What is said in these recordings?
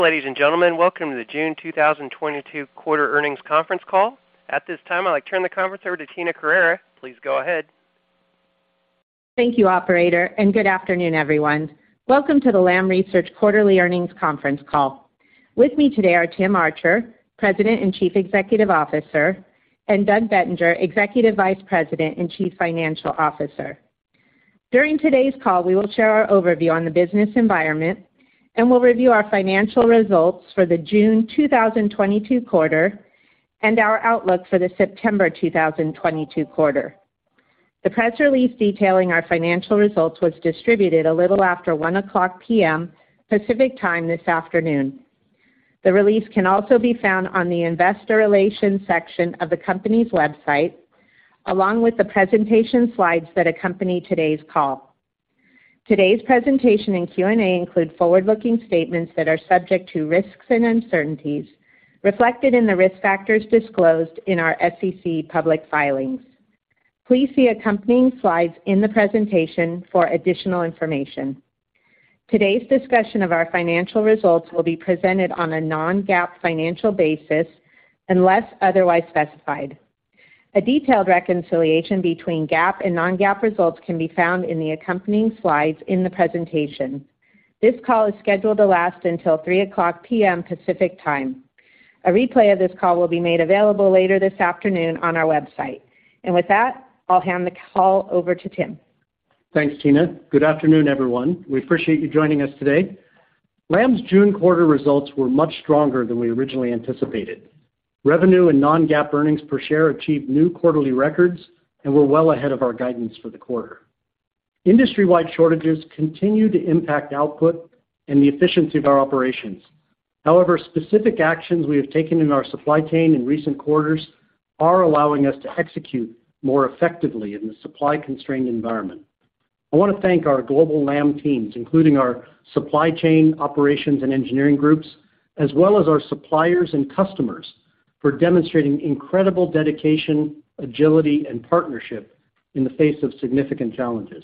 Ladies and gentlemen, welcome to the June 2022 quarter earnings conference call. At this time, I'd like to turn the conference over to Tina Carrera. Please go ahead. Thank you, operator, and good afternoon, everyone. Welcome to the Lam Research quarterly earnings conference call. With me today are Tim Archer, President and Chief Executive Officer, and Doug Bettinger, Executive Vice President and Chief Financial Officer. During today's call, we will share our overview on the business environment, and we'll review our financial results for the June 2022 quarter and our outlook for the September 2022 quarter. The press release detailing our financial results was distributed a little after 1:00 p.m. Pacific Time this afternoon. The release can also be found on the Investor Relations section of the company's website, along with the presentation slides that accompany today's call. Today's presentation and Q&A include forward-looking statements that are subject to risks and uncertainties reflected in the risk factors disclosed in our SEC public filings. Please see accompanying slides in the presentation for additional information. Today's discussion of our financial results will be presented on a non-GAAP financial basis unless otherwise specified. A detailed reconciliation between GAAP and non-GAAP results can be found in the accompanying slides in the presentation. This call is scheduled to last until 3:00 p.m. Pacific Time. A replay of this call will be made available later this afternoon on our website. And with that, I'll hand the call over to Tim. Thanks, Tina. Good afternoon, everyone. We appreciate you joining us today. Lam's June quarter results were much stronger than we originally anticipated. Revenue and non-GAAP earnings per share achieved new quarterly records and were well ahead of our guidance for the quarter. Industry-wide shortages continue to impact output and the efficiency of our operations. However, specific actions we have taken in our supply chain in recent quarters are allowing us to execute more effectively in the supply-constrained environment. I want to thank our global Lam teams, including our supply chain, operations, and engineering groups, as well as our suppliers and customers, for demonstrating incredible dedication, agility, and partnership in the face of significant challenges.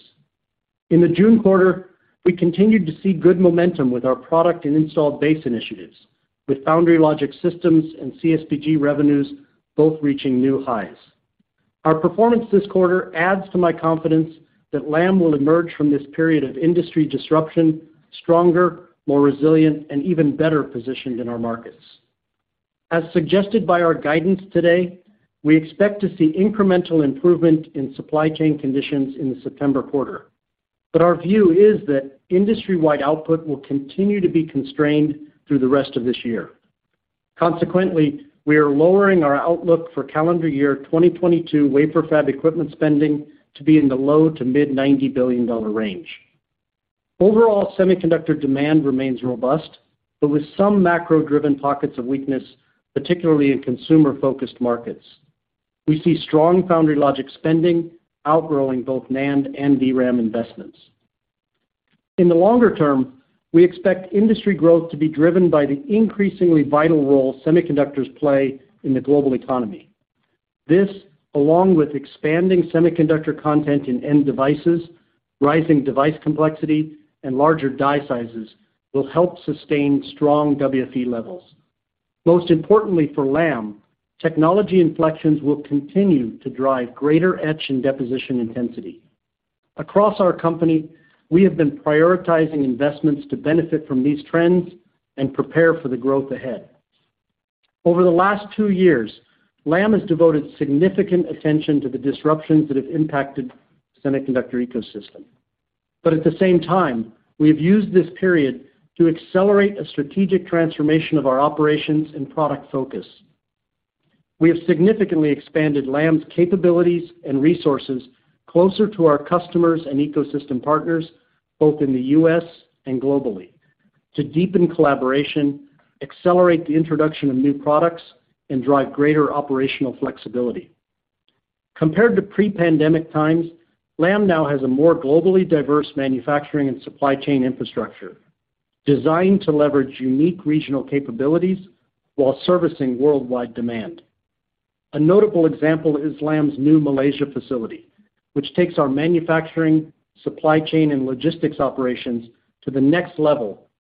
In the June quarter, we continued to see good momentum with our product and installed base initiatives, with Foundry Logic Systems and CSBG revenues both reaching new highs. Our performance this quarter adds to my confidence that Lam will emerge from this period of industry disruption stronger, more resilient, and even better positioned in our markets. As suggested by our guidance today, we expect to see incremental improvement in supply chain conditions in the September quarter. But our view is that industry-wide output will continue to be constrained through the rest of this year. Consequently, we are lowering our outlook for calendar year 2022 wafer fab equipment spending to be in the low to mid $90 billion range. Overall, semiconductor demand remains robust, but with some macro-driven pockets of weakness, particularly in consumer-focused markets. We see strong foundry logic spending outgrowing both NAND and DRAM investments. In the longer term, we expect industry growth to be driven by the increasingly vital role semiconductors play in the global economy. This, along with expanding semiconductor content in end devices, rising device complexity, and larger die sizes, will help sustain strong WFE levels. Most importantly for Lam, technology inflections will continue to drive greater etch and deposition intensity. Across our company, we have been prioritizing investments to benefit from these trends and prepare for the growth ahead. Over the last 2 years, Lam has devoted significant attention to the disruptions that have impacted the semiconductor ecosystem. But at the same time, we have used this period to accelerate a strategic transformation of our operations and product focus. We have significantly expanded Lam's capabilities and resources closer to our customers and ecosystem partners, both in the U.S. and globally, to deepen collaboration, accelerate the introduction of new products, and drive greater operational flexibility. Compared to pre-pandemic times, Lam now has a more globally diverse manufacturing and supply chain infrastructure, designed to leverage unique regional capabilities while servicing worldwide demand. A notable example is Lam's new Malaysia facility, which takes our manufacturing, supply chain, and logistics operations to the next level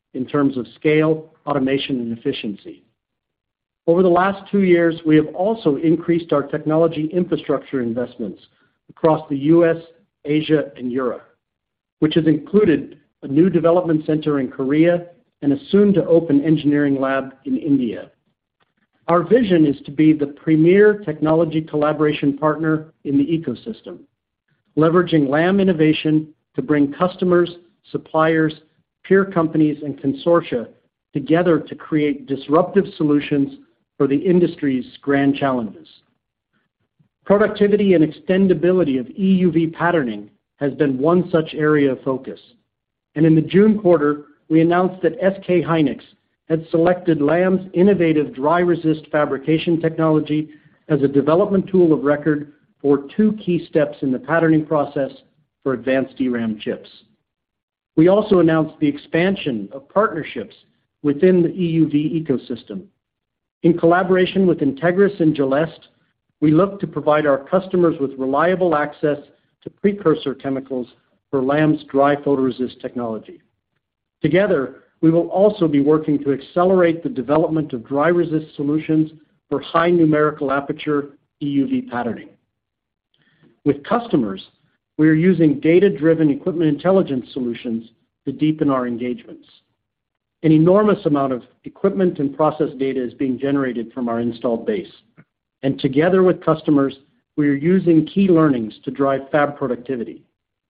in terms of scale, automation, and efficiency. Over the last 2 years, we have also increased our technology infrastructure investments across the U.S., Asia, and Europe, which has included a new development center in Korea and a soon-to-open engineering lab in India. Our vision is to be the premier technology collaboration partner in the ecosystem, leveraging Lam innovation to bring customers, suppliers, peer companies, and consortia together to create disruptive solutions for the industry's grand challenges. Productivity and extendability of EUV patterning has been one such area of focus. And in the June quarter, we announced that SK hynix had selected Lam's innovative dry resist fabrication technology as a development tool of record for 2 key steps in the patterning process for advanced DRAM chips. We also announced the expansion of partnerships within the EUV ecosystem. In collaboration with Entegris and Gelest, we look to provide our customers with reliable access to precursor chemicals for Lam's dry photoresist technology. Together, we will also be working to accelerate the development of dry resist solutions for high numerical aperture EUV patterning. With customers, we are using data-driven equipment intelligence solutions to deepen our engagements. An enormous amount of equipment and process data is being generated from our installed base. And together with customers, we are using key learnings to drive fab productivity.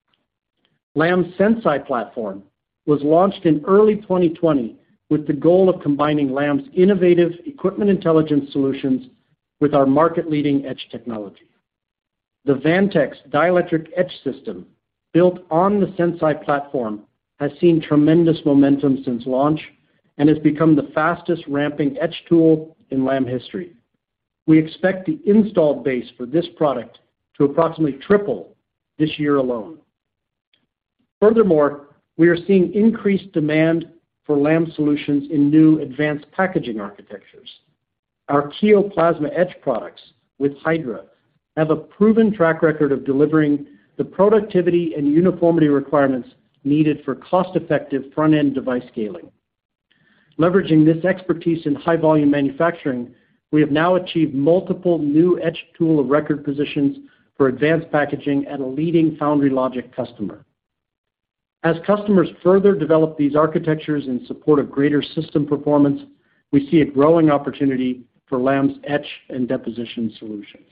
Lam's Sense.i platform was launched in early 2020 with the goal of combining Lam's innovative equipment intelligence solutions with our market-leading etch technology. The Vantex dielectric etch system, built on the Sense.i platform, has seen tremendous momentum since launch and has become the fastest ramping etch tool in Lam history. We expect the installed base for this product to approximately triple this year alone. Furthermore, we are seeing increased demand for Lam solutions in new advanced packaging architectures. Our Kiyo plasma etch products with Hydra have a proven track record of delivering the productivity and uniformity requirements needed for cost-effective front-end device scaling. Leveraging this expertise in high-volume manufacturing, we have now achieved multiple new etch tool of record positions for advanced packaging at a leading foundry logic customer. As customers further develop these architectures in support of greater system performance, we see a growing opportunity for Lam's etch and deposition solutions.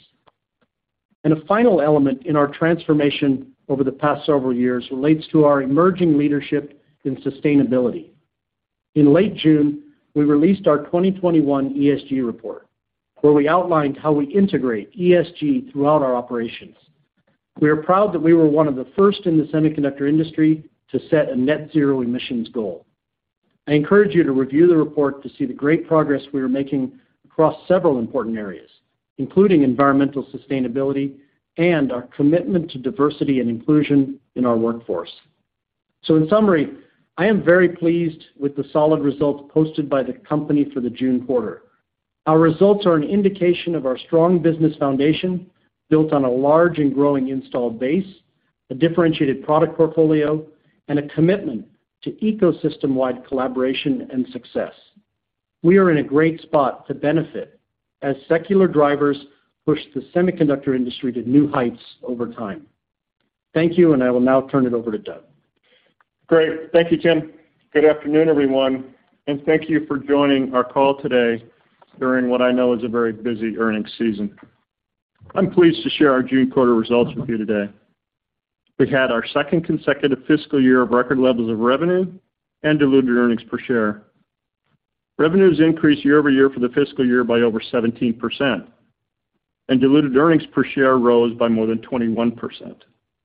And a final element in our transformation over the past several years relates to our emerging leadership in sustainability. In late June, we released our 2021 ESG report, where we outlined how we integrate ESG throughout our operations. We are proud that we were one of the first in the semiconductor industry to set a net zero emissions goal. I encourage you to review the report to see the great progress we are making across several important areas, including environmental sustainability and our commitment to diversity and inclusion in our workforce. So in summary, I am very pleased with the solid results posted by the company for the June quarter. Our results are an indication of our strong business foundation built on a large and growing installed base, a differentiated product portfolio, and a commitment to ecosystem-wide collaboration and success. We are in a great spot to benefit as secular drivers push the semiconductor industry to new heights over time. Thank you, and I will now turn it over to Doug. Great. Thank you, Tim. Good afternoon, everyone, and thank you for joining our call today during what I know is a very busy earnings season. I'm pleased to share our June quarter results with you today. We had our second consecutive fiscal year of record levels of revenue and diluted earnings per share. Revenues increased year over year for the fiscal year by over 17%, and diluted earnings per share rose by more than 21%.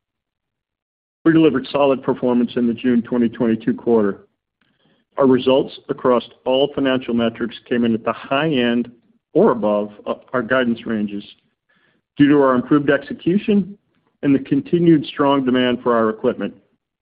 We delivered solid performance in the June 2022 quarter. Our results across all financial metrics came in at the high end or above our guidance ranges due to our improved execution and the continued strong demand for our equipment.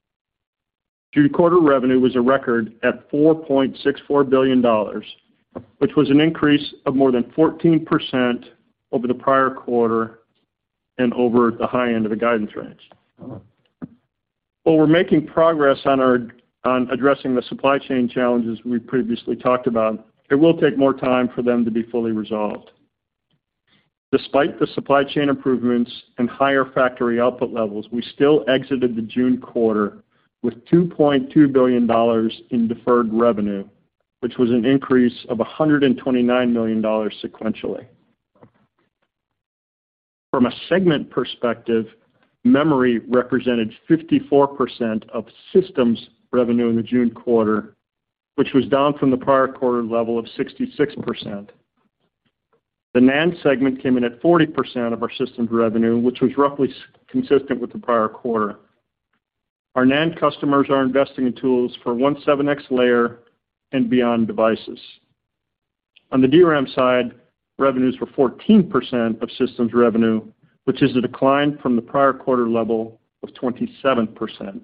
June quarter revenue was a record at $4.64 billion, which was an increase of more than 14% over the prior quarter and over the high end of the guidance range. While we're making progress on on addressing the supply chain challenges we previously talked about, it will take more time for them to be fully resolved. Despite the supply chain improvements and higher factory output levels, we still exited the June quarter with $2.2 billion in deferred revenue, which was an increase of $129 million sequentially. From a segment perspective, memory represented 54% of systems revenue in the June quarter, which was down from the prior quarter level of 66%. The NAND segment came in at 40% of our systems revenue, which was roughly consistent with the prior quarter. Our NAND customers are investing in tools for 1/7X layer and beyond devices. On the DRAM side, revenues were 14% of systems revenue, which is a decline from the prior quarter level of 27%.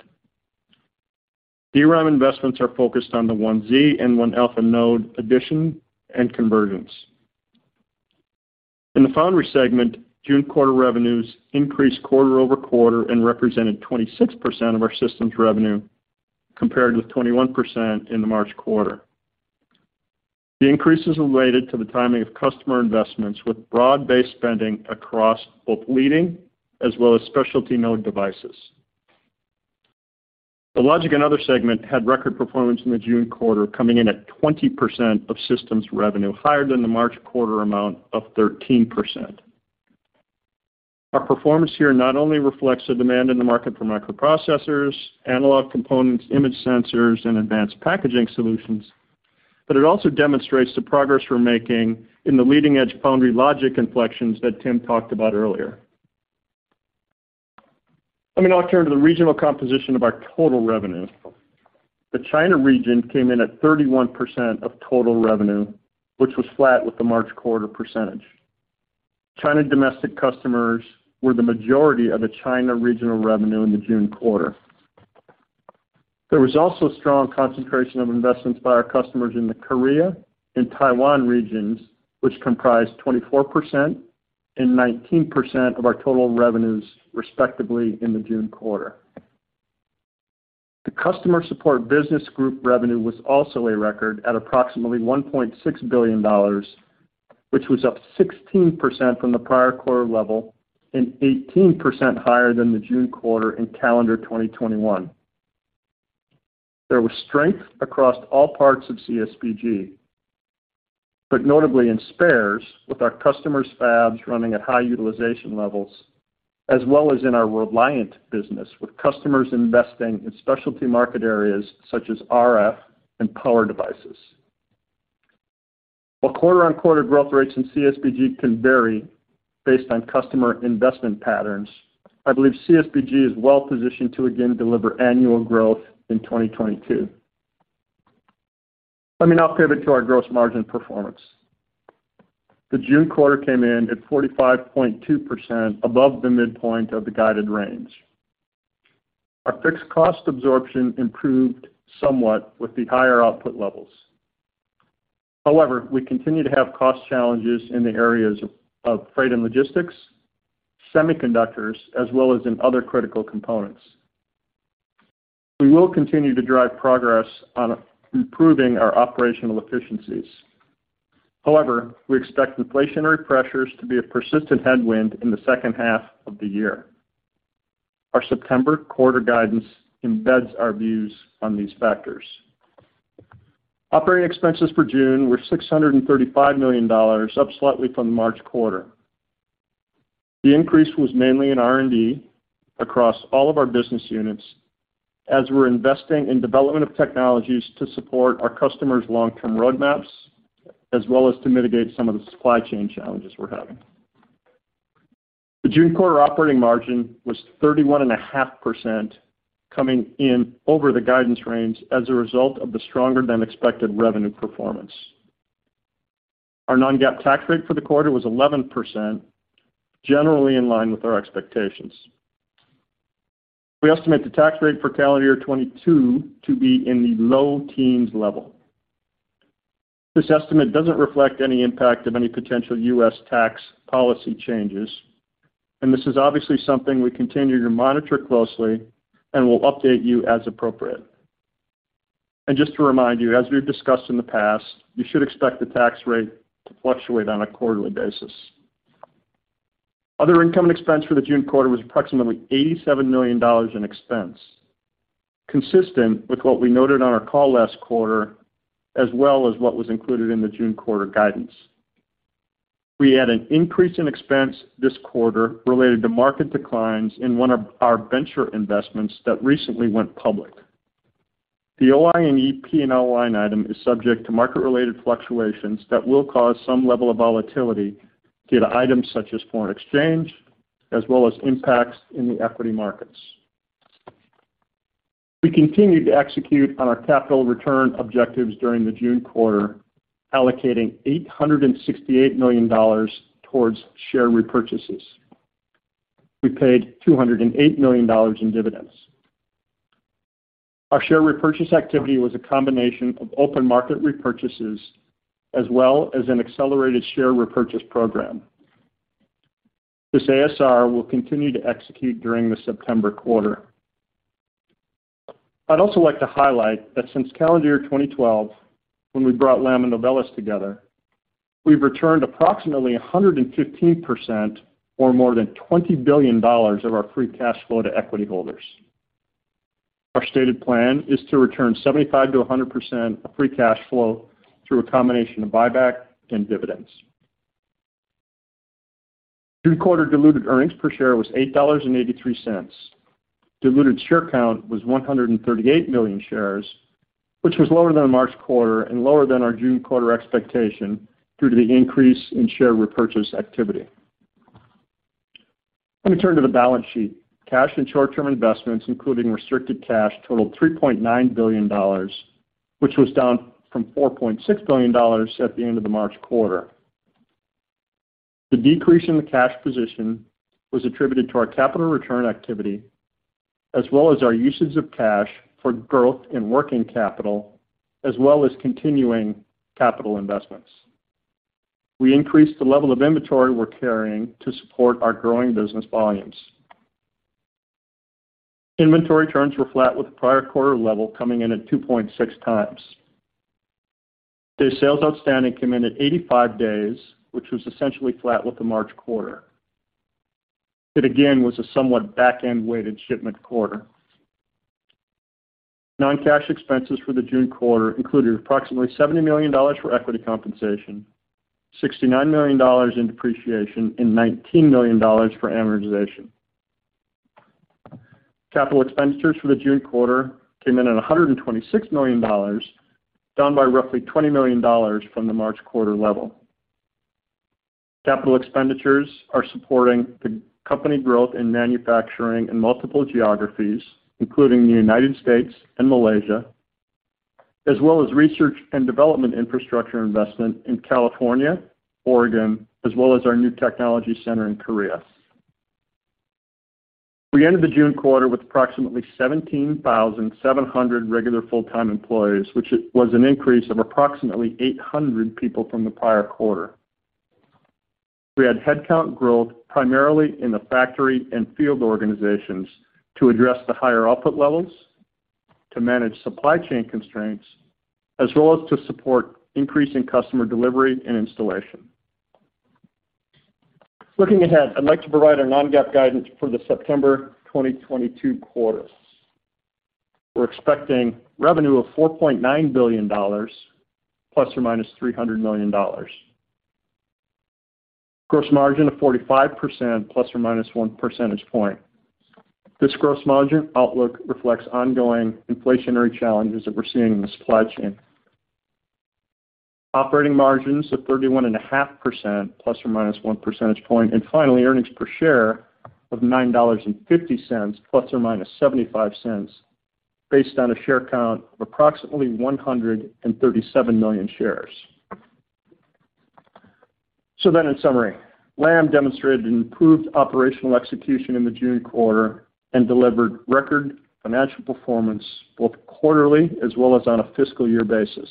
DRAM investments are focused on the 1Z and 1-alpha node addition and conversions. In the foundry segment, June quarter revenues increased quarter-over-quarter and represented 26% of our systems revenue, compared with 21% in the March quarter. The increase is related to the timing of customer investments with broad-based spending across both leading as well as specialty node devices. The logic and other segment had record performance in the June quarter, coming in at 20% of systems revenue, higher than the March quarter amount of 13%. Our performance here not only reflects the demand in the market for microprocessors, analog components, image sensors, and advanced packaging solutions, but it also demonstrates the progress we're making in the leading-edge foundry logic inflections that Tim talked about earlier. Let me now turn to the regional composition of our total revenue. The China region came in at 31% of total revenue, which was flat with the March quarter percentage. China domestic customers were the majority of the China regional revenue in the June quarter. There was also strong concentration of investments by our customers in the Korea and Taiwan regions, which comprised 24% and 19% of our total revenues, respectively, in the June quarter. The customer support business group revenue was also a record at approximately $1.6 billion, which was up 16% from the prior quarter level and 18% higher than the June quarter in calendar 2021. There was strength across all parts of CSBG, but notably in spares, with our customers' fabs running at high utilization levels, as well as in our Reliant business, with customers investing in specialty market areas such as RF and power devices. While quarter-on-quarter growth rates in CSBG can vary based on customer investment patterns, I believe CSBG is well positioned to again deliver annual growth in 2022. Let me now pivot to our gross margin performance. The June quarter came in at 45.2%, above the midpoint of the guided range. Our fixed cost absorption improved somewhat with the higher output levels. However, we continue to have cost challenges in the areas of freight and logistics, semiconductors, as well as in other critical components. We will continue to drive progress on improving our operational efficiencies. However, we expect inflationary pressures to be a persistent headwind in the second half of the year. Our September quarter guidance embeds our views on these factors. Operating expenses for June were $635 million, up slightly from the March quarter. The increase was mainly in R&D across all of our business units, as we're investing in development of technologies to support our customers' long-term roadmaps, as well as to mitigate some of the supply chain challenges we're having. The June quarter operating margin was 31.5%, coming in over the guidance range as a result of the stronger than expected revenue performance. Our non-GAAP tax rate for the quarter was 11%, generally in line with our expectations. We estimate the tax rate for calendar year 2022 to be in the low teens level. This estimate doesn't reflect any impact of any potential U.S. tax policy changes, and this is obviously something we continue to monitor closely and will update you as appropriate. And just to remind you, as we've discussed in the past, you should expect the tax rate to fluctuate on a quarterly basis. Other income and expense for the June quarter was approximately $87 million in expense, consistent with what we noted on our call last quarter, as well as what was included in the June quarter guidance. We had an increase in expense this quarter related to market declines in one of our venture investments that recently went public. The OI&E P&L line item is subject to market-related fluctuations that will cause some level of volatility due to items such as foreign exchange, as well as impacts in the equity markets. We continued to execute on our capital return objectives during the June quarter, allocating $868 million towards share repurchases. We paid $208 million in dividends. Our share repurchase activity was a combination of open market repurchases as well as an accelerated share repurchase program. This ASR will continue to execute during the September quarter. I'd also like to highlight that since calendar year 2012, when we brought Lam and Novellus together, we've returned approximately 115%, or more than $20 billion of our free cash flow to equity holders. Our stated plan is to return 75 to 100% of free cash flow through a combination of buyback and dividends. June quarter diluted earnings per share was $8.83. Diluted share count was 138 million shares, which was lower than the March quarter and lower than our June quarter expectation due to the increase in share repurchase activity. Let me turn to the balance sheet. Cash and short-term investments, including restricted cash, totaled $3.9 billion, which was down from $4.6 billion at the end of the March quarter. The decrease in the cash position was attributed to our capital return activity, as well as our usage of cash for growth in working capital, as well as continuing capital investments. We increased the level of inventory we're carrying to support our growing business volumes. Inventory turns were flat with the prior quarter level, coming in at 2.6 times. Days sales outstanding came in at 85 days, which was essentially flat with the March quarter. It again was a somewhat back-end weighted shipment quarter. Non-cash expenses for the June quarter included approximately $70 million for equity compensation, $69 million in depreciation, and $19 million for amortization. Capital expenditures for the June quarter came in at $126 million, down by roughly $20 million from the March quarter level. Capital expenditures are supporting the company growth in manufacturing in multiple geographies, including the United States and Malaysia, as well as research and development infrastructure investment in California, Oregon, as well as our new technology center in Korea. We ended the June quarter with approximately 17,700 regular full-time employees, which was an increase of approximately 800 people from the prior quarter. We had headcount growth primarily in the factory and field organizations to address the higher output levels, to manage supply chain constraints, as well as to support increasing customer delivery and installation. Looking ahead, I'd like to provide our non-GAAP guidance for the September 2022 quarter. We're expecting revenue of $4.9 billion, plus or minus $300 million. Gross margin of 45%, plus or minus 1 percentage point. This gross margin outlook reflects ongoing inflationary challenges that we're seeing in the supply chain. Operating margins of 31.5%, plus or minus 1 percentage point. And finally, earnings per share of $9.50, plus or minus 75 cents, based on a share count of approximately 137 million shares. So then in summary, Lam demonstrated an improved operational execution in the June quarter and delivered record financial performance both quarterly as well as on a fiscal year basis.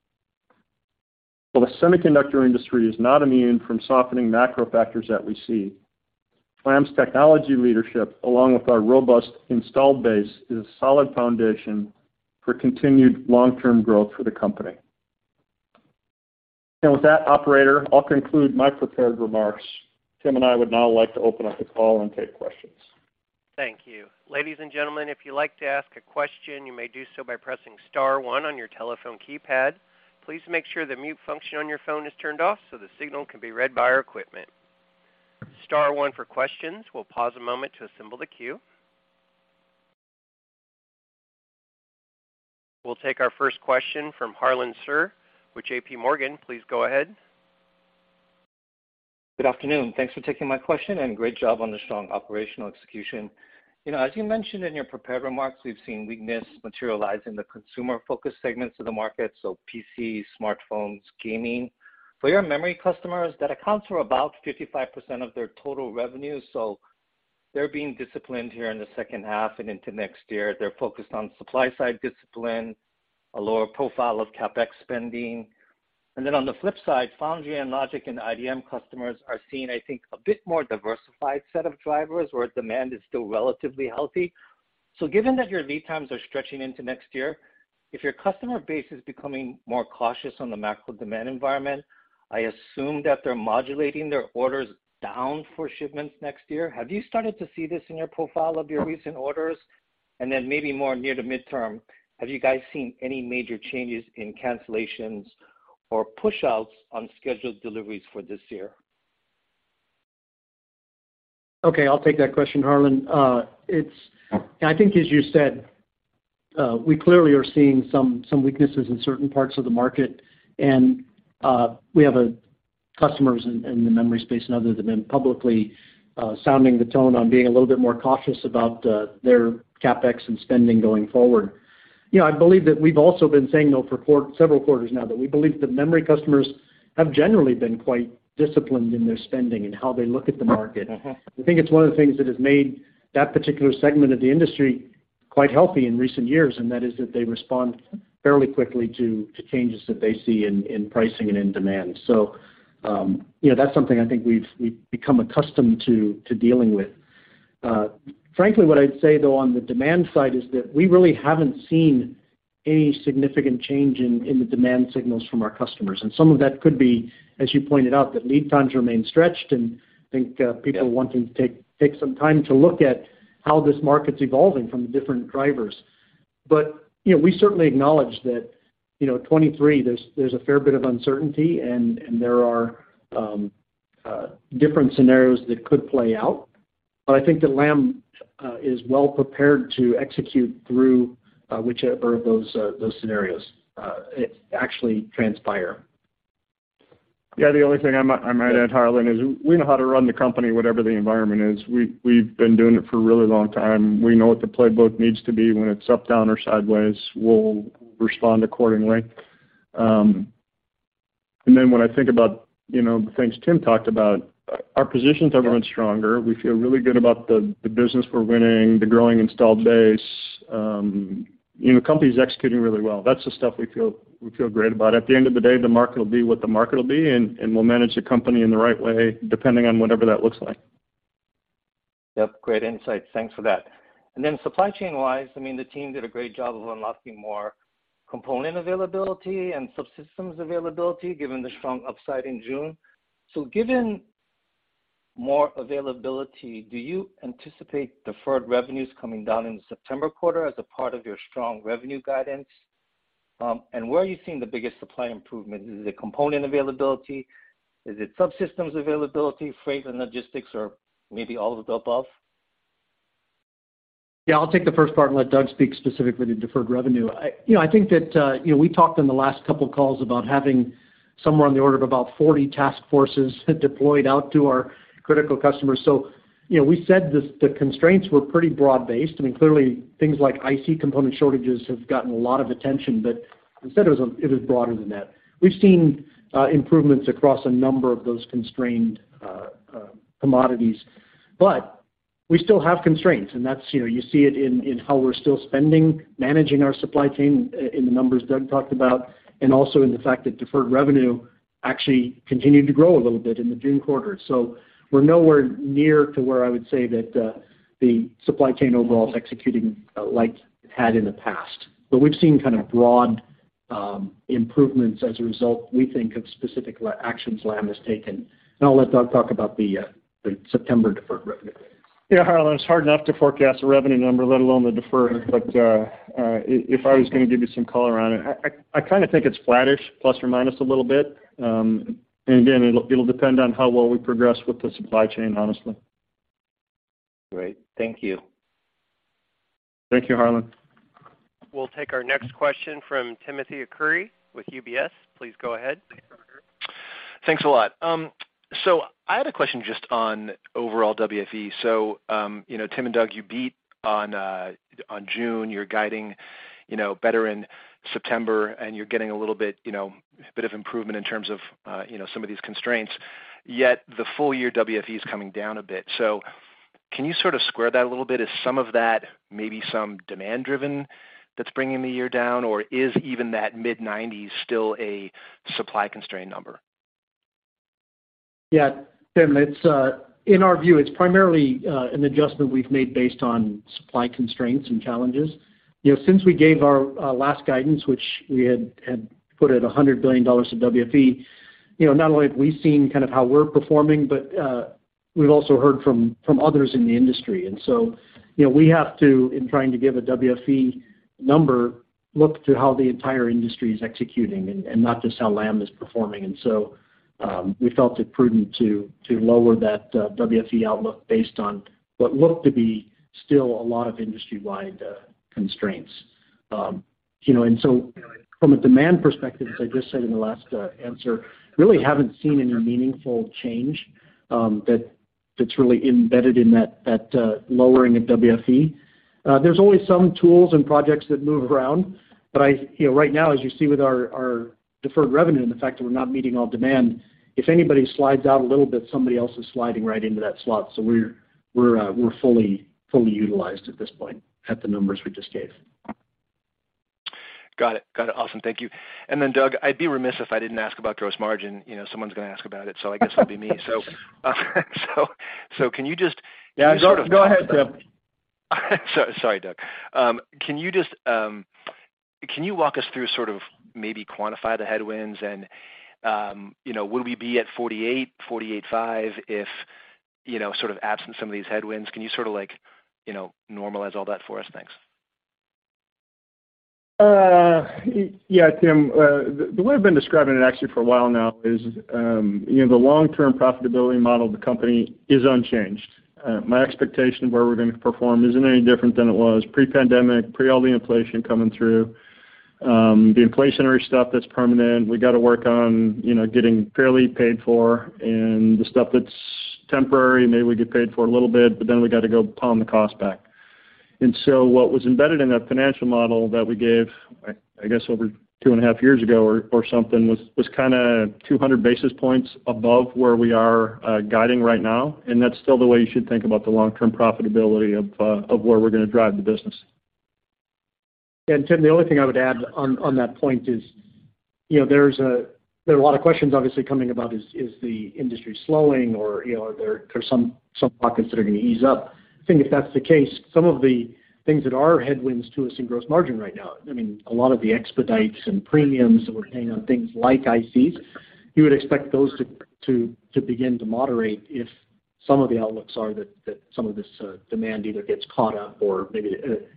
While the semiconductor industry is not immune from softening macro factors that we see, Lam's technology leadership, along with our robust installed base, is a solid foundation for continued long-term growth for the company. And with that, operator, I'll conclude my prepared remarks. Tim and I would now like to open up the call and take questions. Thank you. Ladies and gentlemen, if you'd like to ask a question, you may do so by pressing star one on your telephone keypad. Please make sure the mute function on your phone is turned off so the signal can be read by our equipment. Star one for questions. We'll pause a moment to assemble the queue. We'll take our first question from Harlan Sur with J.P. Morgan. Please go ahead. Good afternoon. Thanks for taking my question, and great job on the strong operational execution. As you mentioned in your prepared remarks, we've seen weakness materialize in the consumer-focused segments of the market, so PCs, smartphones, gaming. For your memory customers, that accounts for about 55% of their total revenue, so they're being disciplined here in the second half and into next year. They're focused on supply-side discipline, a lower profile of CapEx spending. And then on the flip side, foundry and logic and IDM customers are seeing, I think, a bit more diversified set of drivers where demand is still relatively healthy. So given that your lead times are stretching into next year, if your customer base is becoming more cautious on the macro demand environment, I assume that they're modulating their orders down for shipments next year. Have you started to see this in your profile of your recent orders? And then maybe more near to midterm, have you guys seen any major changes in cancellations or push-outs on scheduled deliveries for this year? Okay, I'll take that question, Harlan. I think, as you said, we clearly are seeing some weaknesses in certain parts of the market, and we have customers in the memory space and others that have been publicly sounding the tone on being a little bit more cautious about their CapEx and spending going forward. I believe that we've also been saying, though, for several quarters now, that we believe that memory customers have generally been quite disciplined in their spending and how they look at the market. I think it's one of the things that has made that particular segment of the industry quite healthy in recent years, and that is that they respond fairly quickly to changes that they see in pricing and in demand. So, that's something I think we've become accustomed to dealing with. Frankly, what I'd say, though, on the demand side is that we really haven't seen any significant change in the demand signals from our customers. And some of that could be, as you pointed out, that lead times remain stretched, and I think people wanting to take some time to look at how this market's evolving from the different drivers. But, we certainly acknowledge that, 23, there's a fair bit of uncertainty, and there are different scenarios that could play out. But I think that Lam is well prepared to execute through whichever of those scenarios actually transpire. Yeah, the only thing I might add, Harlan, is we know how to run the company, whatever the environment is. We've been doing it for a really long time. We know what the playbook needs to be when it's up, down, or sideways. We'll respond accordingly. And then when I think about, the things Tim talked about, our positions have been stronger. We feel really good about the business we're winning, the growing installed base. The company's executing really well. That's the stuff we feel great about. At the end of the day, the market will be what the market will be, and we'll manage the company in the right way, depending on whatever that looks like. Yep, great insights. Thanks for that. And then supply chain-wise, the team did a great job of unlocking more component availability and subsystems availability, given the strong upside in June. So given more availability, do you anticipate deferred revenues coming down in the September quarter as a part of your strong revenue guidance? And where are you seeing the biggest supply improvement? Is it component availability? Is it subsystems availability, freight and logistics, or maybe all of the above? Yeah, I'll take the first part and let Doug speak specifically to deferred revenue. I think that we talked in the last couple of calls about having somewhere on the order of about 40 task forces deployed out to our critical customers. So, we said the constraints were pretty broad-based. Clearly things like IC component shortages have gotten a lot of attention, but instead it was broader than that. We've seen improvements across a number of those constrained commodities, but we still have constraints, and that's, you see it in how we're still spending, managing our supply chain in the numbers Doug talked about, and also in the fact that deferred revenue actually continued to grow a little bit in the June quarter. So we're nowhere near to where I would say that the supply chain overall is executing like it had in the past. But we've seen kind of broad improvements as a result, we think, of specific actions Lam has taken. And I'll let Doug talk about the September deferred revenue. Yeah, Harlan, it's hard enough to forecast a revenue number, let alone the deferred. But if I was going to give you some color on it, I kind of think it's flattish, plus or minus a little bit. And again, it'll depend on how well we progress with the supply chain, honestly. Great. Thank you. Thank you, Harlan. We'll take our next question from Timothy Arcuri with UBS. Please go ahead. Thanks a lot. So I had a question just on overall WFE. So, Tim and Doug, you beat on June. You're guiding, better in September, and you're getting a little bit, bit of improvement in terms of, some of these constraints. Yet the full year WFE is coming down a bit. So can you sort of square that a little bit? Is some of that maybe some demand driven that's bringing the year down, or is even that mid-90s still a supply constrained number? Yeah, Tim, it's in our view, it's primarily an adjustment we've made based on supply constraints and challenges. Since we gave our last guidance, which we had put at $100 billion of WFE, not only have we seen kind of how we're performing, but we've also heard from others in the industry. And so, we have to, in trying to give a WFE number, look to how the entire industry is executing and not just how Lam is performing. And so we felt it prudent to lower that WFE outlook based on what looked to be still a lot of industry-wide constraints. And so from a demand perspective, as I just said in the last answer, really haven't seen any meaningful change that's really embedded in that lowering of WFE. There's always some tools and projects that move around, but right now, as you see with our deferred revenue and the fact that we're not meeting all demand, if anybody slides out a little bit, somebody else is sliding right into that slot. So we're fully utilized at this point at the numbers we just gave. Got it. Awesome. Thank you. And then, Doug, I'd be remiss if I didn't ask about gross margin. Someone's going to ask about it, so I guess it'll be me. So can you just go ahead, Tim. Sorry, Doug. Can you walk us through sort of maybe quantify the headwinds and would we be at 48.5 if sort of absent some of these headwinds? Can you sort of normalize all that for us? Thanks. Yeah, Tim. The way I've been describing it actually for a while now is, the long-term profitability model of the company is unchanged. My expectation of where we're going to perform isn't any different than it was pre-pandemic, pre all the inflation coming through. The inflationary stuff that's permanent, we got to work on, getting fairly paid for, and the stuff that's temporary, maybe we get paid for a little bit, but then we got to go pound the cost back. And so what was embedded in that financial model that we gave, I guess over 2.5 years ago or something, was kind of 200 basis points above where we are guiding right now, and that's still the way you should think about the long-term profitability of where we're going to drive the business. And Tim, the only thing I would add on that point is, there are a lot of questions obviously coming about is the industry slowing, or are there some pockets that are going to ease up. I think if that's the case, some of the things that are headwinds to us in gross margin right now, I mean, a lot of the expedites and premiums that we're paying on things like ICs, you would expect those to begin to moderate if some of the outlooks are that some of this demand either gets caught up or maybe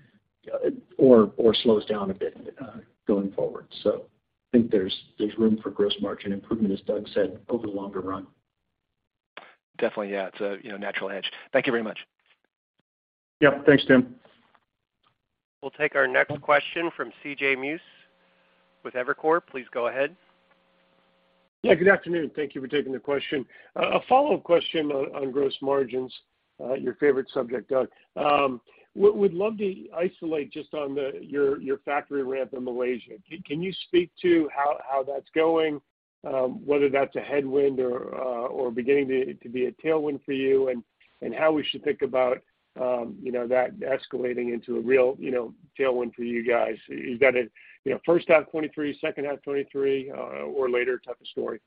or slows down a bit going forward. So I think there's room for gross margin improvement, as Doug said, over the longer run. Definitely, yeah. It's a natural hedge. Thank you very much. Yep. Thanks, Tim. We'll take our next question from C.J. Muse with Evercore. Please go ahead. Yeah, good afternoon. Thank you for taking the question. A follow-up question on gross margins, your favorite subject, Doug. Would love to isolate just on your factory ramp in Malaysia. Can you speak to how that's going, whether that's a headwind or beginning to be a tailwind for you, and how we should think about that escalating into a real tailwind for you guys? Is that a first half 23, second half 23, or later type of story?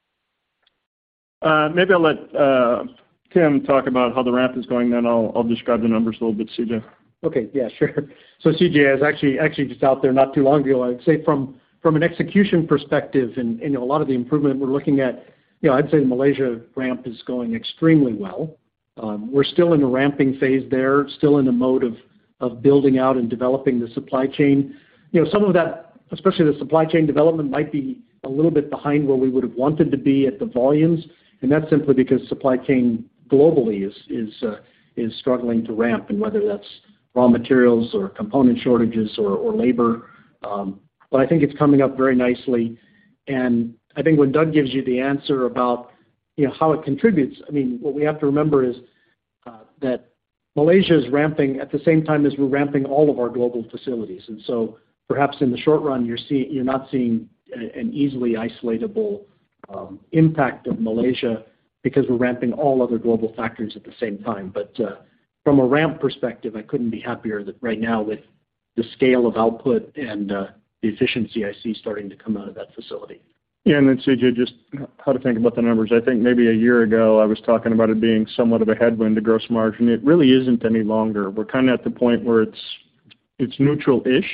Maybe I'll let Tim talk about how the ramp is going, then I'll describe the numbers a little bit, CJ. Okay, yeah, sure. So CJ, I was actually just out there not too long ago. I'd say from an execution perspective and a lot of the improvement we're looking at, I'd say the Malaysia ramp is going extremely well. We're still in a ramping phase there, still in a mode of building out and developing the supply chain. Some of that, especially the supply chain development, might be a little bit behind where we would have wanted to be at the volumes, and that's simply because supply chain globally is struggling to ramp, and whether that's raw materials or component shortages or labor. But I think it's coming up very nicely. And I think when Doug gives you the answer about how it contributes, I mean, what we have to remember is that Malaysia is ramping at the same time as we're ramping all of our global facilities. And so perhaps in the short run, you're not seeing an easily isolatable impact of Malaysia because we're ramping all other global factories at the same time. But from a ramp perspective, I couldn't be happier that right now with the scale of output and the efficiency I see starting to come out of that facility. Yeah, and then CJ, just how to think about the numbers. I think maybe a year ago I was talking about it being somewhat of a headwind to gross margin. It really isn't any longer. We're kind of at the point where it's neutral-ish.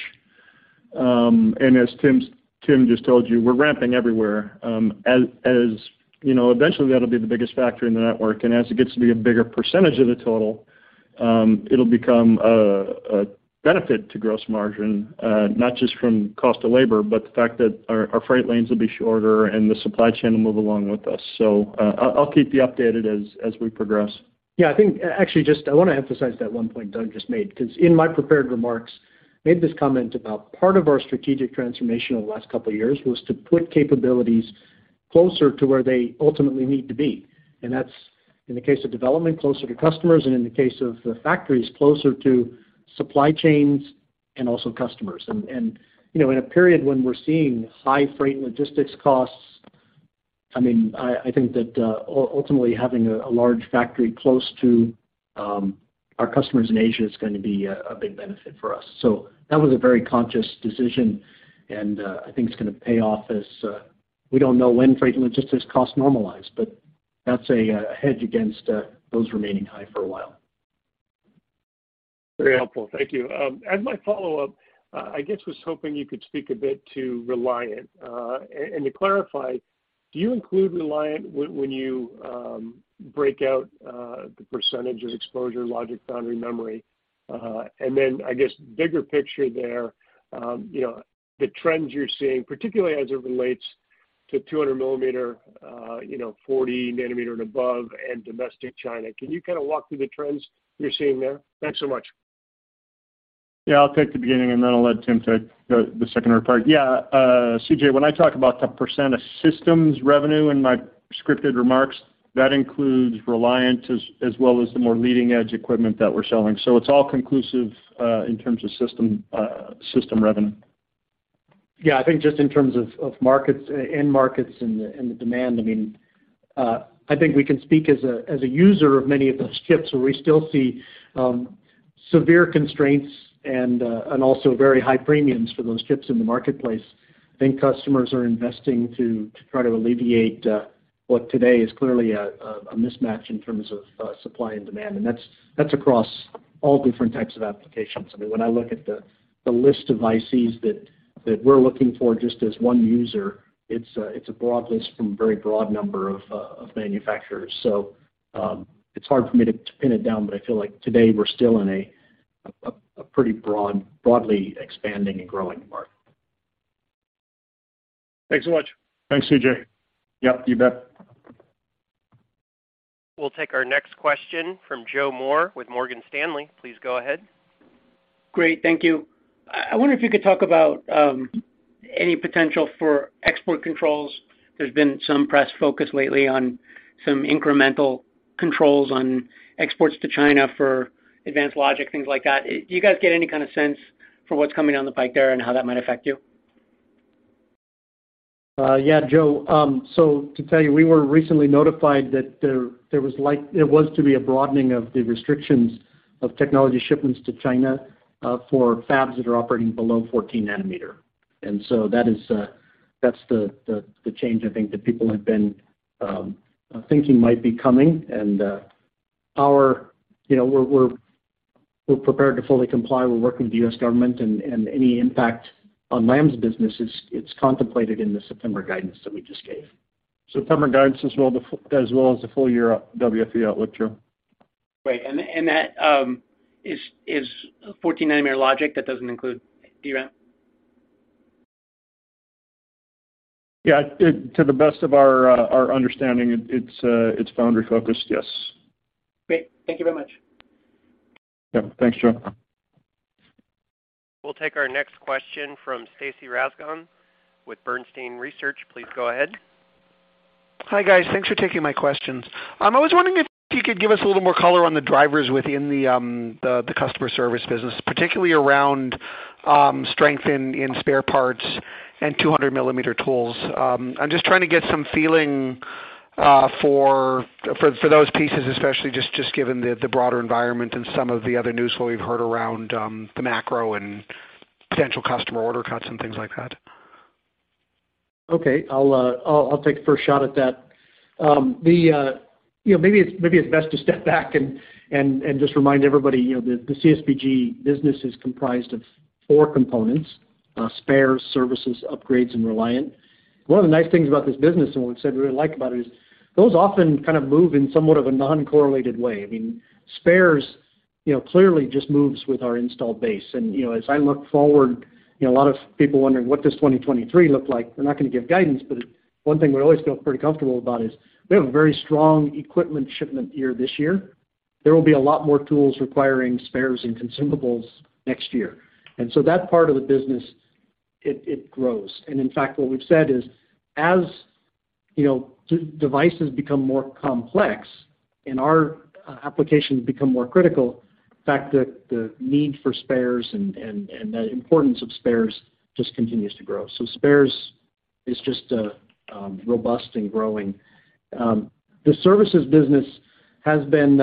And as Tim just told you, we're ramping everywhere. As eventually that'll be the biggest factor in the network, and as it gets to be a bigger percentage of the total, it'll become a benefit to gross margin, not just from cost of labor, but the fact that our freight lanes will be shorter and the supply chain will move along with us. So I'll keep you updated as we progress. Yeah, I think actually I want to emphasize that one point Doug just made, because in my prepared remarks, made this comment about part of our strategic transformation over the last couple of years was to put capabilities closer to where they ultimately need to be. And that's, in the case of development, closer to customers, and in the case of the factories, closer to supply chains and also customers. And in a period when we're seeing high freight logistics costs, I mean, I think that ultimately having a large factory close to our customers in Asia is going to be a big benefit for us. So that was a very conscious decision, and I think it's going to pay off as we don't know when freight and logistics costs normalize, but that's a hedge against those remaining high for a while. Very helpful. Thank you. As my follow-up, I guess was hoping you could speak a bit to Reliant. And to clarify, do you include Reliant when you break out the percentage of exposure, logic, foundry, memory? And then I guess bigger picture there, the trends you're seeing, particularly as it relates to 200 millimeter, 40 nanometer and above, and domestic China. Can you kind of walk through the trends you're seeing there? Thanks so much. Yeah, I'll take the beginning, and then I'll let Tim take the second part. Yeah, CJ, when I talk about the percent of systems revenue in my scripted remarks, that includes Reliant as well as the more leading-edge equipment that we're selling. So it's all conclusive in terms of system revenue. Yeah, I think just in terms of markets, end markets and the demand, I mean, I think we can speak as a user of many of those chips where we still see severe constraints and also very high premiums for those chips in the marketplace. I think customers are investing to try to alleviate what today is clearly a mismatch in terms of supply and demand, and that's across all different types of applications. I mean, when I look at the list of ICs that we're looking for just as one user, it's a broad list from a very broad number of manufacturers. So it's hard for me to pin it down, but I feel like today we're still in a pretty broadly expanding and growing market. Thanks so much. Thanks, CJ. Yep, you bet. We'll take our next question from Joe Moore with Morgan Stanley. Please go ahead. Great, thank you. I wonder if you could talk about any potential for export controls. There's been some press focus lately on some incremental controls on exports to China for advanced logic, things like that. Do you guys get any kind of sense for what's coming down the pike there and how that might affect you? Yeah, Joe. So to tell you, we were recently notified that there was to be a broadening of the restrictions of technology shipments to China for fabs that are operating below 14 nanometer. And so that's the change I think that people have been thinking might be coming. And we're we're prepared to fully comply. We're working with the U.S. government, and any impact on Lam's business it's contemplated in the September guidance that we just gave. September guidance as well as the full year WFE outlook, Joe. Right, and that is 14 nanometer logic. That doesn't include DRAM. Yeah, to the best of our understanding, it's foundry focused. Yes. Great. Thank you very much. Yeah. Thanks, Joe. We'll take our next question from Stacy Rasgon with Bernstein Research. Please go ahead. Hi, guys. Thanks for taking my questions. I was wondering if you could give us a little more color on the drivers within the customer service business, particularly around strength in spare parts and 200 millimeter tools. I'm just trying to get some feeling for those pieces, especially just given the broader environment and some of the other news flow we've heard around the macro and potential customer order cuts and things like that. Okay, I'll take the first shot at that. Maybe it's best to step back and just remind everybody, the CSBG business is comprised of 4 components: spares, services, upgrades, and Reliant. One of the nice things about this business, and what we said we really like about it, is those often kind of move in somewhat of a non-correlated way. I mean, spares, clearly just moves with our installed base. And as I look forward, a lot of people wondering what does 2023 look like. We're not going to give guidance, but one thing we always feel pretty comfortable about is we have a very strong equipment shipment year this year. There will be a lot more tools requiring spares and consumables next year. And so that part of the business, it grows. And in fact, what we've said is as devices become more complex and our applications become more critical, in fact, the need for spares and the importance of spares just continues to grow. So spares is just robust and growing. The services business has been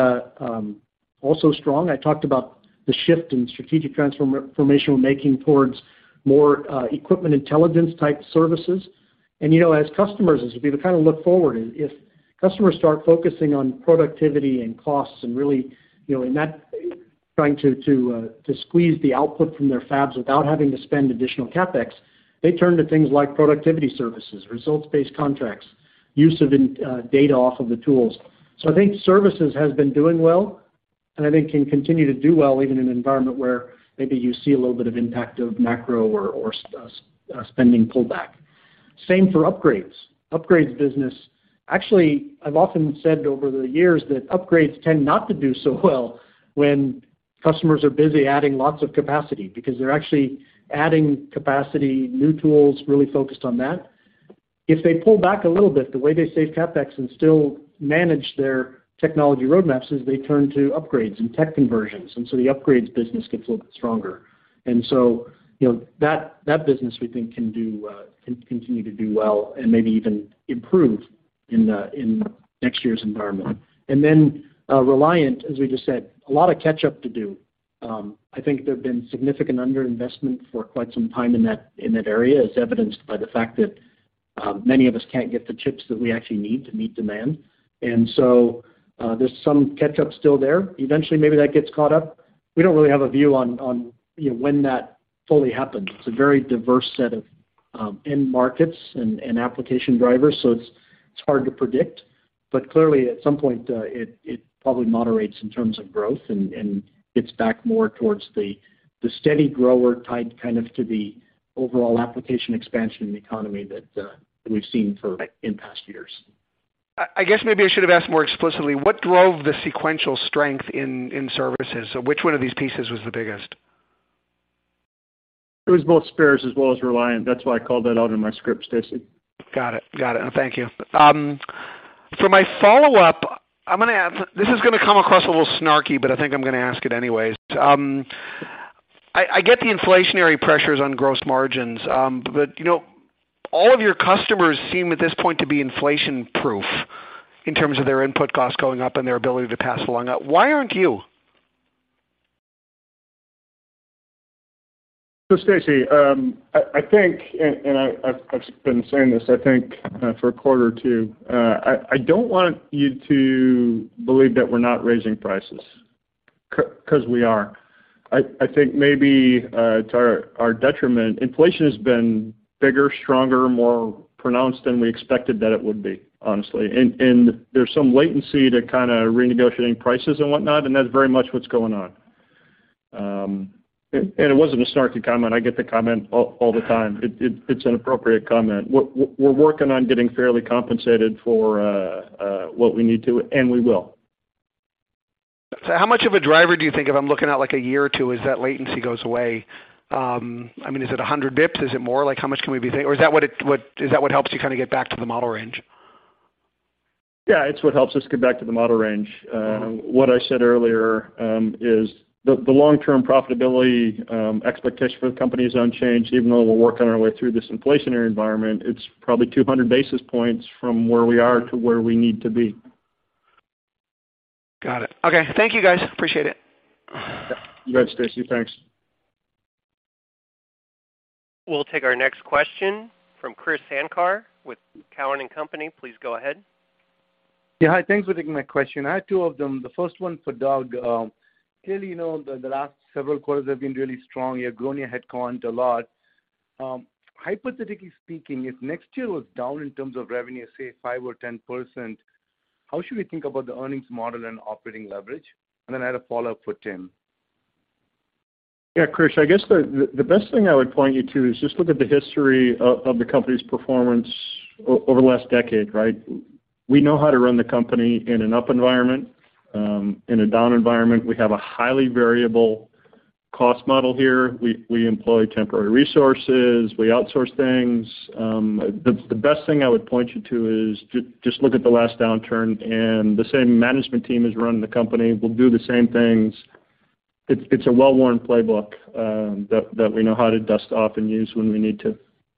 also strong. I talked about the shift in strategic transformation we're making towards more equipment intelligence type services. And as customers, as we kind of look forward, if customers start focusing on productivity and costs and really, in that trying to squeeze the output from their fabs without having to spend additional capex, they turn to things like productivity services, results-based contracts, use of data off of the tools. So I think services has been doing well, and I think can continue to do well even in an environment where maybe you see a little bit of impact of macro or spending pullback. Same for upgrades. Upgrades business, actually, I've often said over the years that upgrades tend not to do so well when customers are busy adding lots of capacity because they're actually adding capacity, new tools, really focused on that. If they pull back a little bit, the way they save capex and still manage their technology roadmaps is they turn to upgrades and tech conversions, and so the upgrades business gets a little bit stronger. And so, that business we think can continue to do well and maybe even improve in next year's environment. And then Reliant, as we just said, a lot of catch up to do. I think there have been significant underinvestment for quite some time in that area, as evidenced by the fact that many of us can't get the chips that we actually need to meet demand. And so there's some catch up still there. Eventually, maybe that gets caught up. We don't really have a view on when that fully happens. It's a very diverse set of end markets and application drivers, so it's hard to predict. But clearly, at some point, it probably moderates in terms of growth and gets back more towards the steady grower tied kind of to the overall application expansion in the economy that we've seen in past years. I guess maybe I should have asked more explicitly, what drove the sequential strength in services? So which one of these pieces was the biggest? It was both spares as well as Reliant. That's why I called that out in my script, Stacy. Got it. Thank you. For my follow-up, I'm going to ask, this is going to come across a little snarky, but I think I'm going to ask it anyways. I get the inflationary pressures on gross margins, but all of your customers seem at this point to be inflation-proof in terms of their input costs going up and their ability to pass along. Why aren't you? So, Stacy, I think, and I've been saying this, I think, for a quarter or two, I don't want you to believe that we're not raising prices, because we are. I think maybe to our detriment, inflation has been bigger, stronger, more pronounced than we expected that it would be, honestly. And there's some latency to kind of renegotiating prices and whatnot, and that's very much what's going on. And it wasn't a snarky comment. I get the comment all the time. It's an appropriate comment. We're working on getting fairly compensated for what we need to, and we will. So how much of a driver do you think, if I'm looking at like a year or two, as that latency goes away? I mean, is it 100 bips? Is it more? Like, how much can we be thinking? Or is that what helps you kind of get back to the model range? Yeah, it's what helps us get back to the model range. What I said earlier is the long-term profitability expectation for the company is unchanged, even though we're working our way through this inflationary environment. It's probably 200 basis points from where we are to where we need to be. Got it. Okay. Thank you, guys. Appreciate it. You bet, Stacy. Thanks. We'll take our next question from Krish Sankar with Cowen and Company. Please go ahead. Yeah, hi. Thanks for taking my question. I had two of them. The first one for Doug. Clearly, the last several quarters have been really strong. You've grown your headcount a lot. Hypothetically speaking, if next year was down in terms of revenue, say 5 or 10%, how should we think about the earnings model and operating leverage? And then I had a follow-up for Tim. Yeah, Krish, I guess the best thing I would point you to is just look at the history of the company's performance over the last decade, right? We know how to run the company in an up environment, in a down environment. We have a highly variable cost model here. We employ temporary resources. We outsource things. The best thing I would point you to is just look at the last downturn, and the same management team is running the company. We'll do the same things. It's a well-worn playbook that we know how to dust off and use when we need to.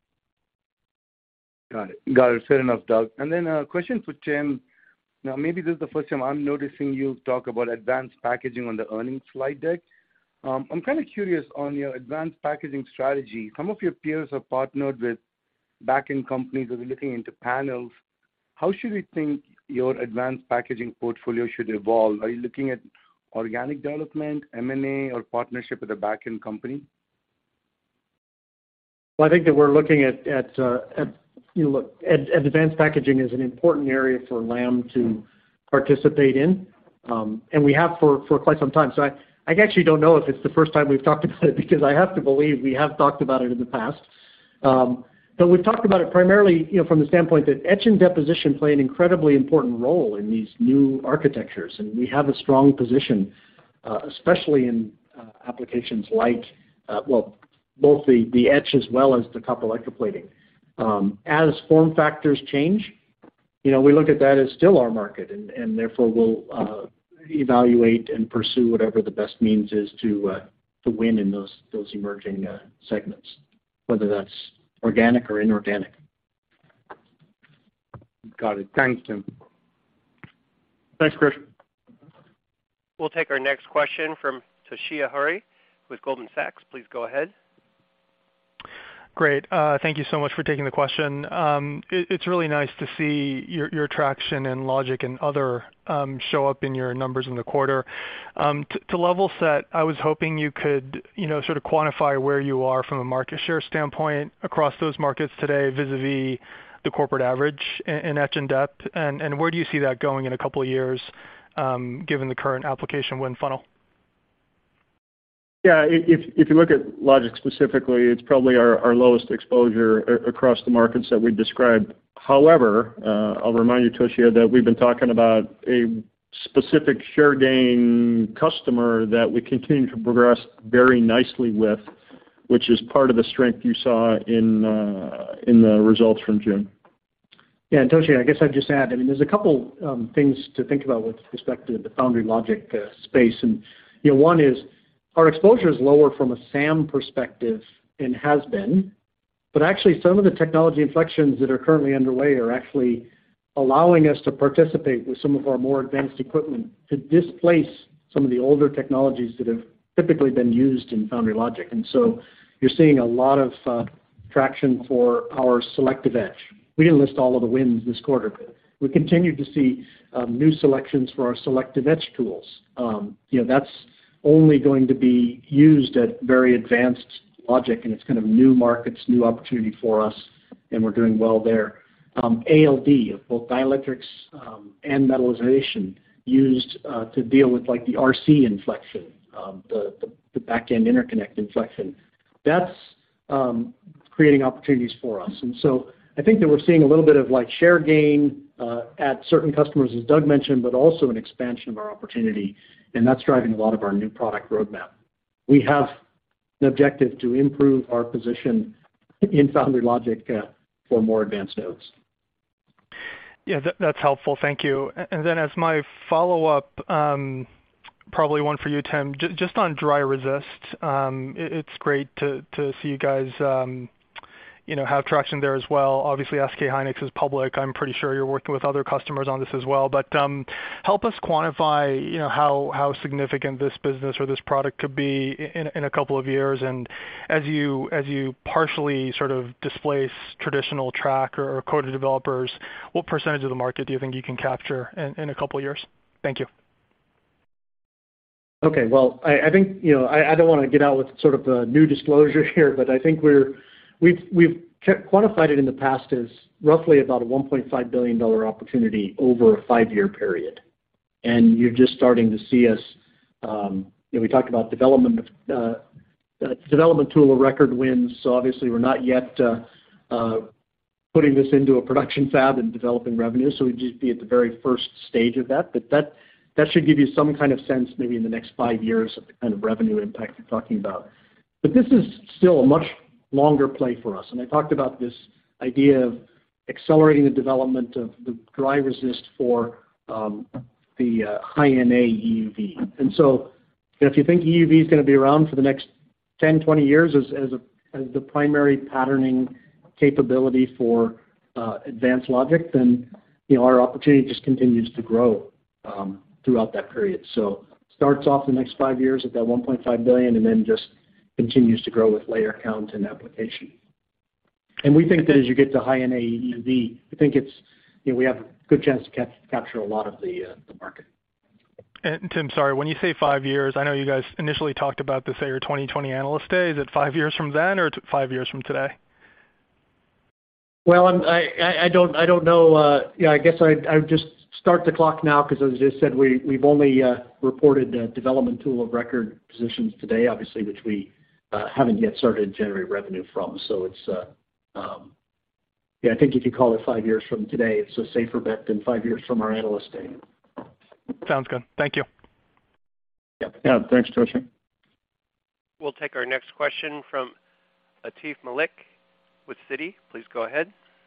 Got it. Fair enough, Doug. And then a question for Tim. Now, maybe this is the first time I'm noticing you talk about advanced packaging on the earnings slide deck. I'm kind of curious on your advanced packaging strategy. Some of your peers have partnered with back-end companies that are looking into panels. How should we think your advanced packaging portfolio should evolve? Are you looking at organic development, M&A, or partnership with a back-end company? Well, I think that we're looking at advanced packaging is an important area for Lam to participate in, and we have for quite some time. So I actually don't know if it's the first time we've talked about it, because I have to believe we have talked about it in the past. But we've talked about it primarily, from the standpoint that etch and deposition play an incredibly important role in these new architectures, and we have a strong position, especially in applications like, both the etch as well as the copper electroplating. As form factors change, we look at that as still our market, and therefore we'll evaluate and pursue whatever the best means is to win in those emerging segments, whether that's organic or inorganic. Got it. Thanks, Tim. Thanks, Krish. We'll take our next question from Toshiya Hari with Goldman Sachs. Please go ahead. Great. Thank you so much for taking the question. It's really nice to see your traction in logic and other show up in your numbers in the quarter. To level set, I was hoping you could sort of quantify where you are from a market share standpoint across those markets today vis-a-vis the corporate average in etch and dep, and where do you see that going in a couple of years given the current application win funnel? Yeah, if you look at logic specifically, it's probably our lowest exposure across the markets that we described. However, I'll remind you, Toshiya, that we've been talking about a specific share gain customer that we continue to progress very nicely with, which is part of the strength you saw in the results from June. Yeah, and Toshiya, I guess I'd just add, there's a couple things to think about with respect to the foundry logic space. And one is, our exposure is lower from a SAM perspective and has been, but actually some of the technology inflections that are currently underway are actually allowing us to participate with some of our more advanced equipment to displace some of the older technologies that have typically been used in foundry logic. And so you're seeing a lot of traction for our selective etch. We didn't list all of the wins this quarter, but we continue to see new selections for our selective etch tools. That's only going to be used at very advanced logic, and it's kind of new markets, new opportunity for us, and we're doing well there. ALD, of both dielectrics and metallization, used to deal with like the RC inflection, the back-end interconnect inflection. That's creating opportunities for us. And so I think that we're seeing a little bit of like share gain at certain customers, as Doug mentioned, but also an expansion of our opportunity, and that's driving a lot of our new product roadmap. We have an objective to improve our position in foundry logic for more advanced nodes. Yeah, that's helpful. Thank you. And then as my follow-up, probably one for you, Tim, just on dry resist. It's great to see you guys have traction there as well. Obviously, SK Hynix is public. I'm pretty sure you're working with other customers on this as well. But help us quantify how significant this business or this product could be in a couple of years. And as you partially sort of displace traditional track or coder developers, what percentage of the market do you think you can capture in a couple of years? Thank you. Okay, well, I think I don't want to get out with sort of a new disclosure here, but I think we've quantified it in the past as roughly about a $1.5 billion opportunity over a 5-year period, and you're just starting to see us. We talked about development tool of record wins, so obviously we're not yet putting this into a production fab and developing revenue, so we'd just be at the very first stage of that. But that should give you some kind of sense maybe in the next 5 years of the kind of revenue impact you're talking about. But this is still a much longer play for us. And I talked about this idea of accelerating the development of the dry resist for the high-NA EUV. And so if you think EUV is going to be around for the next 10, 20 years as the primary patterning capability for advanced logic, then our opportunity just continues to grow throughout that period. So starts off the next 5 years at that $1.5 billion and then just continues to grow with layer count and application. And we think that as you get to high-NA EUV, I think it's we have a good chance to capture a lot of the market. And Tim, sorry, when you say 5 years, I know you guys initially talked about this at your 2020 Analyst Day. Is it 5 years from then or 5 years from today? Well, I don't know. I guess I would just start the clock now because, as I just said, we've only reported development tool of record positions today, obviously, which we haven't yet started to generate revenue from. So it's, I think if you call it 5 years from today, it's a safer bet than 5 years from our Analyst Day. Sounds good. Thank you. Yeah, thanks, Toshiya. We'll take our next question from Atif Malik with Citi. Please go ahead.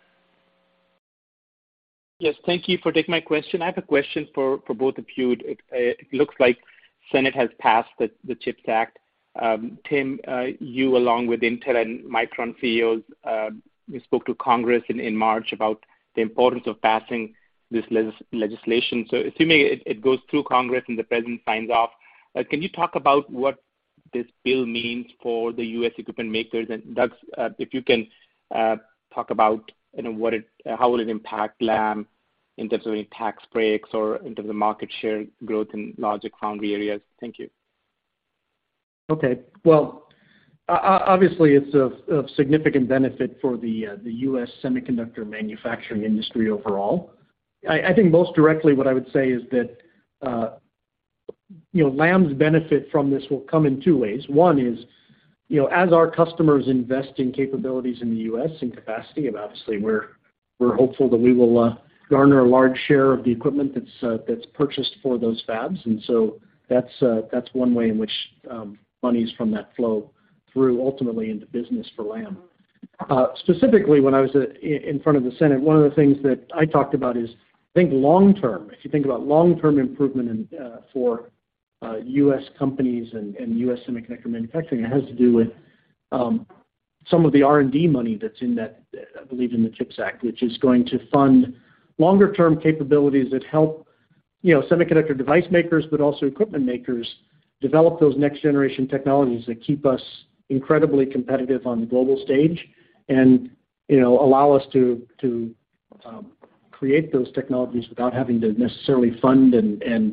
Yes, thank you for taking my question. I have a question for both of you. It looks like Senate has passed the CHIPS Act. Tim, you along with Intel and Micron CEOs, you spoke to Congress in March about the importance of passing this legislation. So assuming it goes through Congress and the president signs off, can you talk about what this bill means for the U.S. equipment makers? And Doug, if you can talk about how will it impact Lam in terms of any tax breaks or in terms of market share growth in logic foundry areas? Thank you. Okay. Well, obviously it's of significant benefit for the U.S. semiconductor manufacturing industry overall. I think most directly what I would say is that Lam's benefit from this will come in two ways. One is as our customers invest in capabilities in the U.S. and capacity, and obviously we're hopeful that we will garner a large share of the equipment that's purchased for those fabs, and so that's one way in which monies from that flow through ultimately into business for Lam. Specifically, when I was in front of the Senate, one of the things that I talked about is I think long term. If you think about long-term improvement for U.S. companies and U.S. semiconductor manufacturing, it has to do with some of the R&D money that's in that, I believe, in the CHIPS Act, which is going to fund longer-term capabilities that help semiconductor device makers, but also equipment makers develop those next-generation technologies that keep us incredibly competitive on the global stage, and allow us to create those technologies without having to necessarily fund and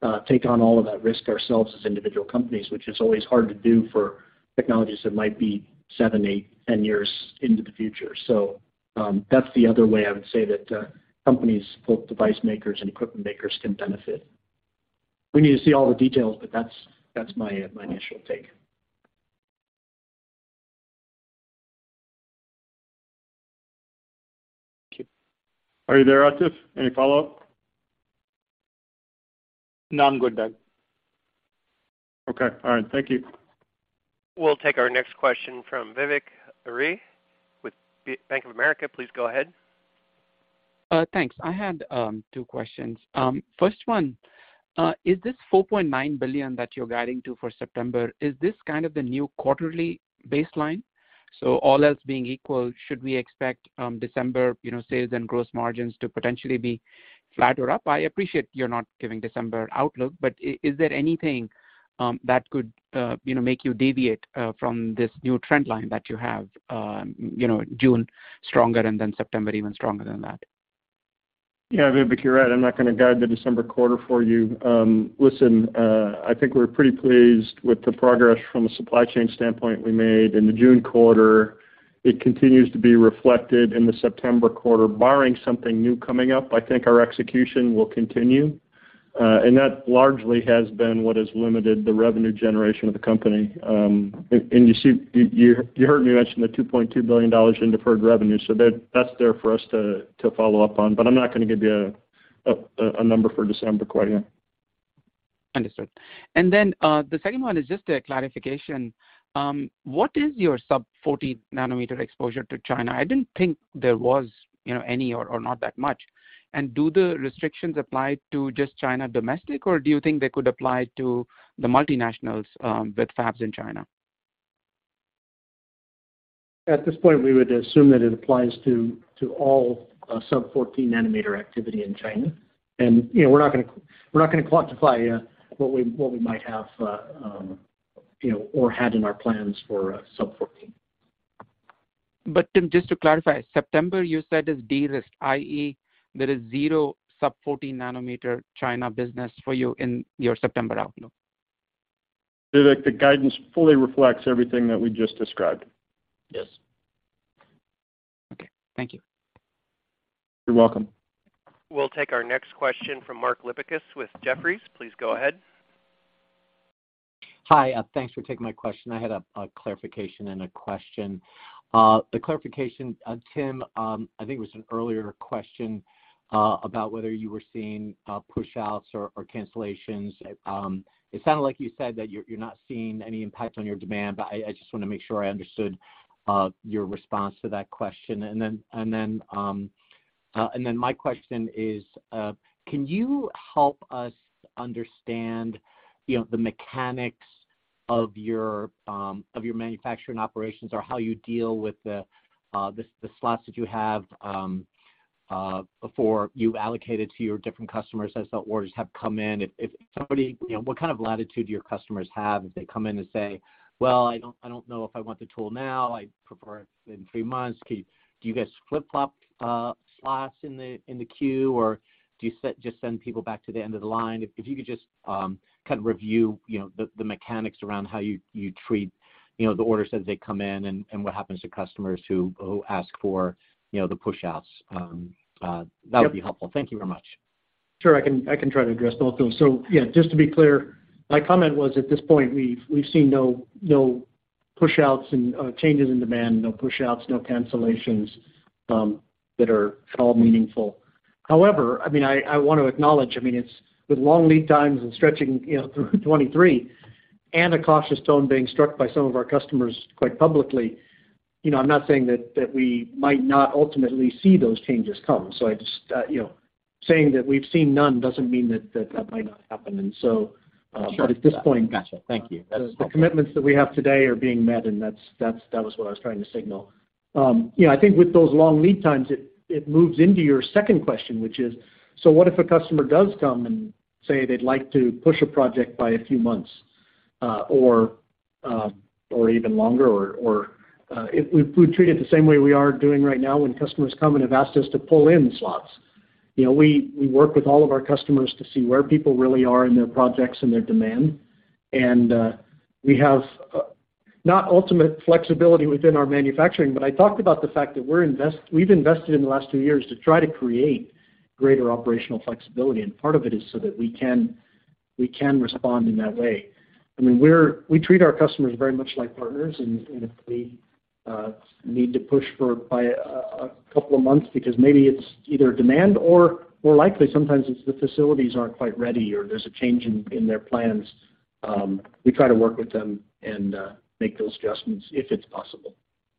take on all of that risk ourselves as individual companies, which is always hard to do for technologies that might be 7, 8, 10 years into the future. So that's the other way I would say that companies, both device makers and equipment makers, can benefit. We need to see all the details, but that's my initial take. Are you there, Atif? Any follow-up? No, I'm good, Doug. Okay. All right. Thank you. We'll take our next question from Vivek Arya with Bank of America. Please go ahead. Thanks. I had 2 questions. First one, is this $4.9 billion that you're guiding to for September, is this kind of the new quarterly baseline? So all else being equal, should we expect December, sales and gross margins to potentially be flat or up? I appreciate you're not giving December outlook, but is there anything that could, make you deviate from this new trend line that you have, June stronger and then September even stronger than that? Yeah, Vivek, you're right. I'm not going to guide the December quarter for you. Listen, I think we're pretty pleased with the progress from a supply chain standpoint we made in the June quarter. It continues to be reflected in the September quarter. Barring something new coming up, I think our execution will continue. And that largely has been what has limited the revenue generation of the company. And you heard me mention the $2.2 billion in deferred revenue, so that's there for us to follow up on. But I'm not going to give you a number for December quite yet. Understood. And then the second one is just a clarification. What is your sub-40 nanometer exposure to China? I didn't think there was any or not that much. And do the restrictions apply to just China domestic, or do you think they could apply to the multinationals with fabs in China? At this point, we would assume that it applies to all sub-14 nanometer activity in China. And we're not going to quantify what we might have or had in our plans for sub-14. But Tim, just to clarify, September you said is de-risked, i.e., there is 0 sub-14 nanometer China business for you in your September outlook. Vivek, the guidance fully reflects everything that we just described. Yes. Okay. Thank you. You're welcome. We'll take our next question from Mark Lipacis with Jefferies. Please go ahead. Hi. Thanks for taking my question. I had a clarification and a question. The clarification, Tim, I think it was an earlier question about whether you were seeing push-outs or cancellations. It sounded like you said that you're not seeing any impact on your demand, but I just want to make sure I understood your response to that question. And then my question is, can you help us understand, the mechanics of your manufacturing operations, or how you deal with the slots that you have before you allocated to your different customers as the orders have come in? If somebody, what kind of latitude do your customers have if they come in and say, well, I don't know if I want the tool now, I prefer it in 3 months. Do you guys flip-flop slots in the queue, or do you just send people back to the end of the line? If you could just kind of review, the mechanics around how you treat, the orders as they come in, and what happens to customers who ask for, the push-outs. That would be helpful. Thank you very much. Sure, I can try to address both of those. So yeah, just to be clear, my comment was at this point we've seen no push-outs and changes in demand, no push-outs, no cancellations that are at all meaningful. However, I want to acknowledge, it's with long lead times and stretching through 23, and a cautious tone being struck by some of our customers quite publicly. I'm not saying that we might not ultimately see those changes come. So I just saying that we've seen none doesn't mean that might not happen. And so, sure. But at this point, gotcha. Thank you. The commitments that we have today are being met, and that was what I was trying to signal. I think with those long lead times, it moves into your second question, which is, so what if a customer does come and say they'd like to push a project by a few months, or even longer, or if we treat it the same way we are doing right now when customers come and have asked us to pull in slots. we work with all of our customers to see where people really are in their projects and their demand. And we have not ultimate flexibility within our manufacturing, but I talked about the fact that we've invested in the last 2 years to try to create greater operational flexibility, and part of it is so that we can respond in that way. I mean, we treat our customers very much like partners, and if we need to push by a couple of months because maybe it's either demand or more likely sometimes it's the facilities aren't quite ready or there's a change in their plans, we try to work with them and make those adjustments if it's possible.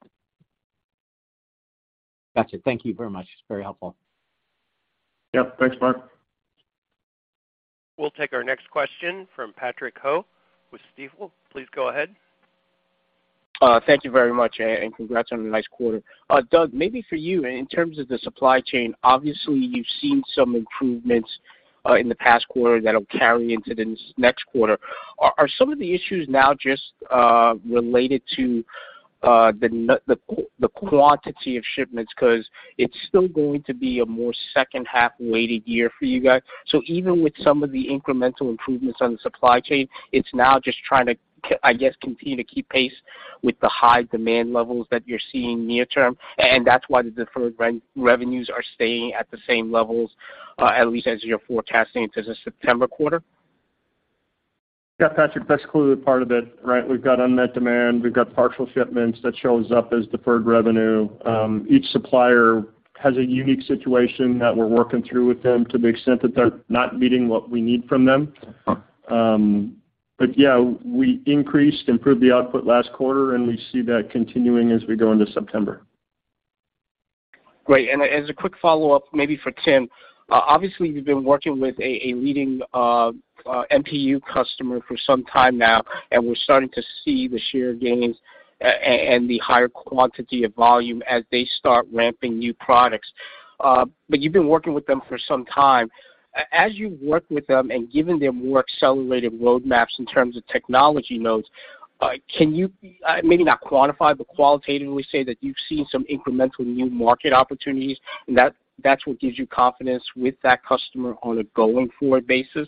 Gotcha. Thank you very much. It's very helpful. Yep. Thanks, Mark. We'll take our next question from Patrick Ho with Stifel. Please go ahead. Thank you very much, and congrats on a nice quarter. Doug, maybe for you, in terms of the supply chain, obviously you've seen some improvements in the past quarter that'll carry into the next quarter. Are some of the issues now just related to the quantity of shipments, because it's still going to be a more second half weighted year for you guys? So even with some of the incremental improvements on the supply chain, it's now just trying to, I guess, continue to keep pace with the high demand levels that you're seeing near term, and that's why the deferred revenues are staying at the same levels, at least as you're forecasting into the September quarter? Yeah, Patrick, that's clearly part of it, right? We've got unmet demand, we've got partial shipments that shows up as deferred revenue. Each supplier has a unique situation that we're working through with them to the extent that they're not meeting what we need from them. But yeah, we improved the output last quarter, and we see that continuing as we go into September. Great. And as a quick follow-up, maybe for Tim, obviously you've been working with a leading MPU customer for some time now, and we're starting to see the share gains and the higher quantity of volume as they start ramping new products. But you've been working with them for some time. As you work with them and given their more accelerated roadmaps in terms of technology nodes, can you maybe not quantify, but qualitatively say that you've seen some incremental new market opportunities, and that's what gives you confidence with that customer on a going forward basis?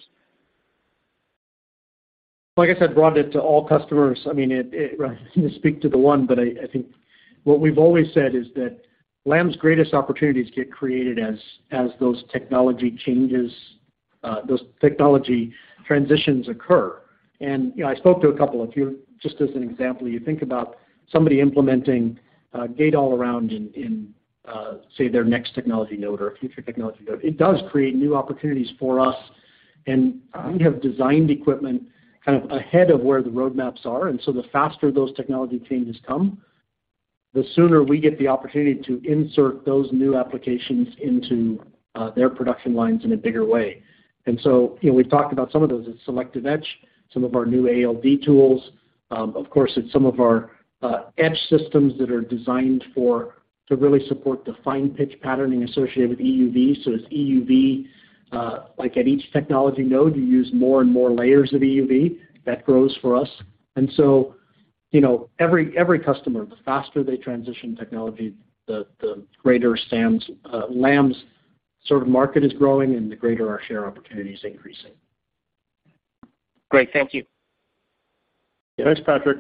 Like I said, brought it to all customers. I mean, to speak to the one, but I think what we've always said is that Lam's greatest opportunities get created as those technology changes, those technology transitions occur. And I spoke to a couple. If you just as an example, you think about somebody implementing gate-all-around in say their next technology node or a future technology node. It does create new opportunities for us, and we have designed equipment kind of ahead of where the roadmaps are. And so the faster those technology changes come, the sooner we get the opportunity to insert those new applications into their production lines in a bigger way. And so, we've talked about some of those. It's selective etch, some of our new ALD tools. Of course, it's some of our etch systems that are designed to really support the fine pitch patterning associated with EUV. So as EUV, like at each technology node, you use more and more layers of EUV. That grows for us. And so, every customer, the faster they transition technology, the greater Lam's sort of market is growing and the greater our share opportunity is increasing. Great. Thank you. Yeah, thanks, Patrick.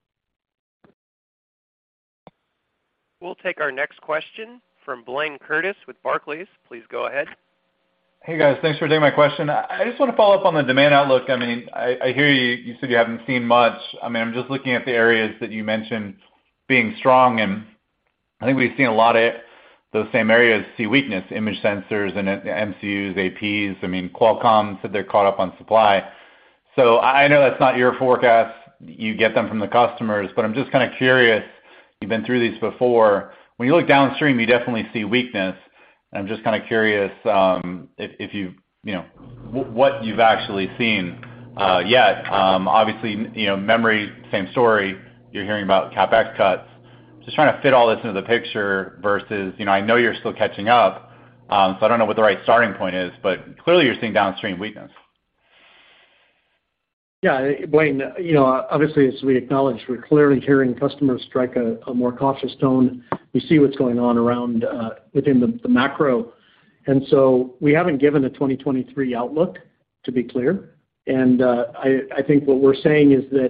We'll take our next question from Blayne Curtis with Barclays. Please go ahead. Hey, guys. Thanks for taking my question. I just want to follow up on the demand outlook. I mean, I hear you. You said you haven't seen much. I mean, I'm just looking at the areas that you mentioned being strong, and I think we've seen a lot of those same areas see weakness, image sensors and MCUs, APs. I mean, Qualcomm said they're caught up on supply. So I know that's not your forecast. You get them from the customers, but I'm just kind of curious. You've been through these before. When you look downstream, you definitely see weakness. I'm just kind of curious if what you've actually seen yet. Obviously, memory, same story. You're hearing about CapEx cuts. Just trying to fit all this into the picture versus, I know you're still catching up, so I don't know what the right starting point is, but clearly you're seeing downstream weakness. Yeah, Blayne, obviously, as we acknowledge, we're clearly hearing customers strike a more cautious tone. We see what's going on around within the macro. And so we haven't given a 2023 outlook, to be clear. And I think what we're saying is that,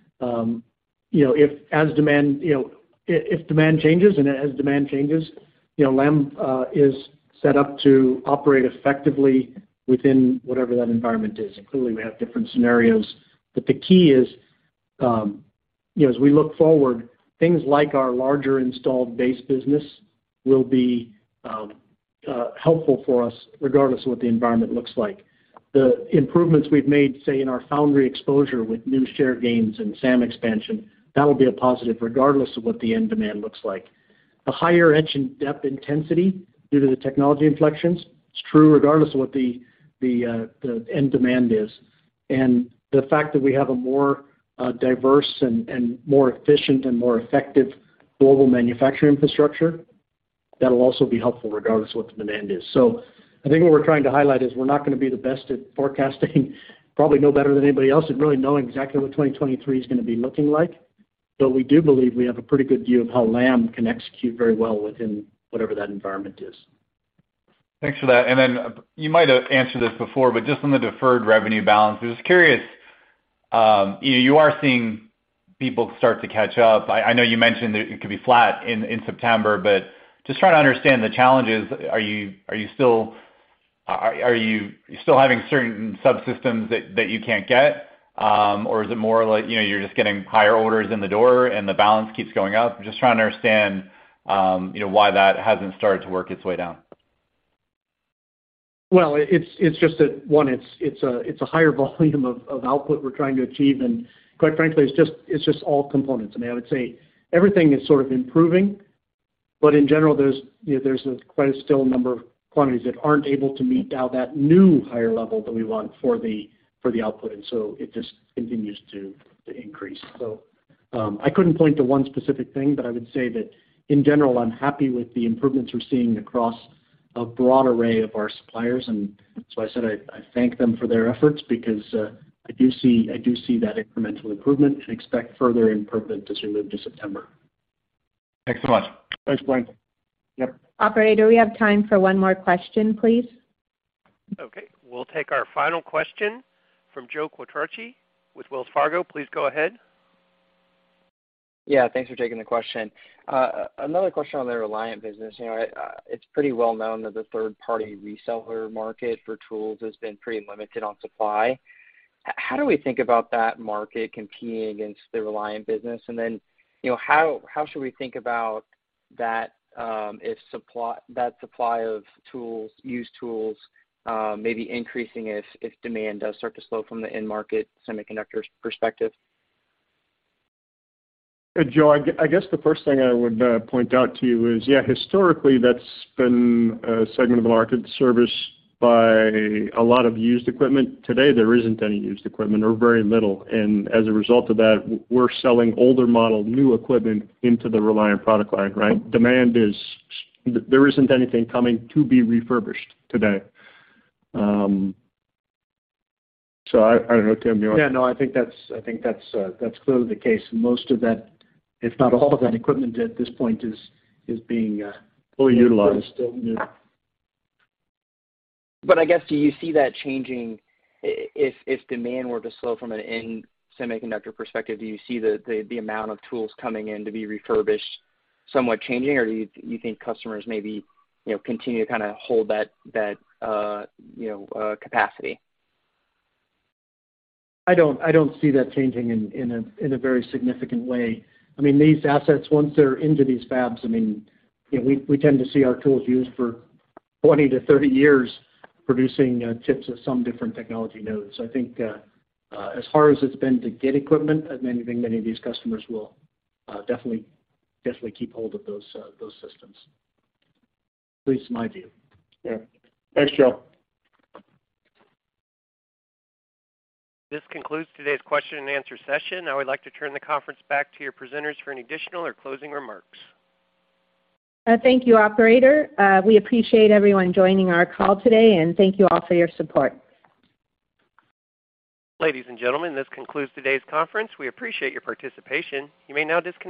if demand changes, and as demand changes, Lam is set up to operate effectively within whatever that environment is. And clearly, we have different scenarios. But the key is, as we look forward, things like our larger installed base business will be helpful for us regardless of what the environment looks like. The improvements we've made, say, in our foundry exposure with new share gains and SAM expansion, that'll be a positive regardless of what the end demand looks like. The higher etch and dep intensity due to the technology inflections, it's true regardless of what the end demand is. And the fact that we have a more diverse and more efficient and more effective global manufacturing infrastructure, that'll also be helpful regardless of what the demand is. So I think what we're trying to highlight is we're not going to be the best at forecasting, probably no better than anybody else at really knowing exactly what 2023 is going to be looking like. But we do believe we have a pretty good view of how Lam can execute very well within whatever that environment is. Thanks for that. And then you might have answered this before, but just on the deferred revenue balance, I was curious, you are seeing people start to catch up. I know you mentioned that it could be flat in September, but just trying to understand the challenges. Are you still having certain subsystems that you can't get? Or is it more like, you're just getting higher orders in the door and the balance keeps going up? I'm just trying to understand, why that hasn't started to work its way down. Well, it's just that it's a higher volume of output we're trying to achieve, and quite frankly, it's just all components. I mean, I would say everything is sort of improving, but in general, there's quite a still number of quantities that aren't able to meet now that new higher level that we want for the output, and so it just continues to increase. So I couldn't point to one specific thing, but I would say that in general, I'm happy with the improvements we're seeing across a broad array of our suppliers, and so I said I thank them for their efforts because I do see that incremental improvement and expect further improvement as we move to September. Thanks so much. Thanks, Blaine. Yep. Operator, we have time for one more question, please. Okay, we'll take our final question from Joe Quatrochi with Wells Fargo. Please go ahead. Yeah, thanks for taking the question. Another question on the Reliant business. It's pretty well known that the third-party reseller market for tools has been pretty limited on supply. How do we think about that market competing against the Reliant business? And then, how should we think about that if supply of tools, used tools, maybe increasing if demand does start to slow from the end market semiconductors perspective? Joe, I guess the first thing I would point out to you is, historically that's been a segment of the market serviced by a lot of used equipment. Today there isn't any used equipment or very little, and as a result of that, we're selling older model new equipment into the Reliant product line, right? Demand is, there isn't anything coming to be refurbished today. So I don't know, Tim, you want? Yeah, no, I think that's clearly the case. Most of that, if not all of that equipment at this point is being fully utilized. Still new. But I guess, do you see that changing if demand were to slow from an end semiconductor perspective? Do you see the amount of tools coming in to be refurbished somewhat changing, or do you think customers maybe continue to kind of hold that capacity? I don't see that changing in a very significant way. I mean, these assets, once they're into these fabs, I mean, we tend to see our tools used for 20 to 30 years producing chips of some different technology nodes. So I think as hard as it's been to get equipment, I think many of these customers will definitely keep hold of those systems. At least my view. Yeah. Thanks, Joe. This concludes today's question and answer session. I would like to turn the conference back to your presenters for any additional or closing remarks. Thank you, operator. We appreciate everyone joining our call today, and thank you all for your support. Ladies and gentlemen, this concludes today's conference. We appreciate your participation. You may now disconnect.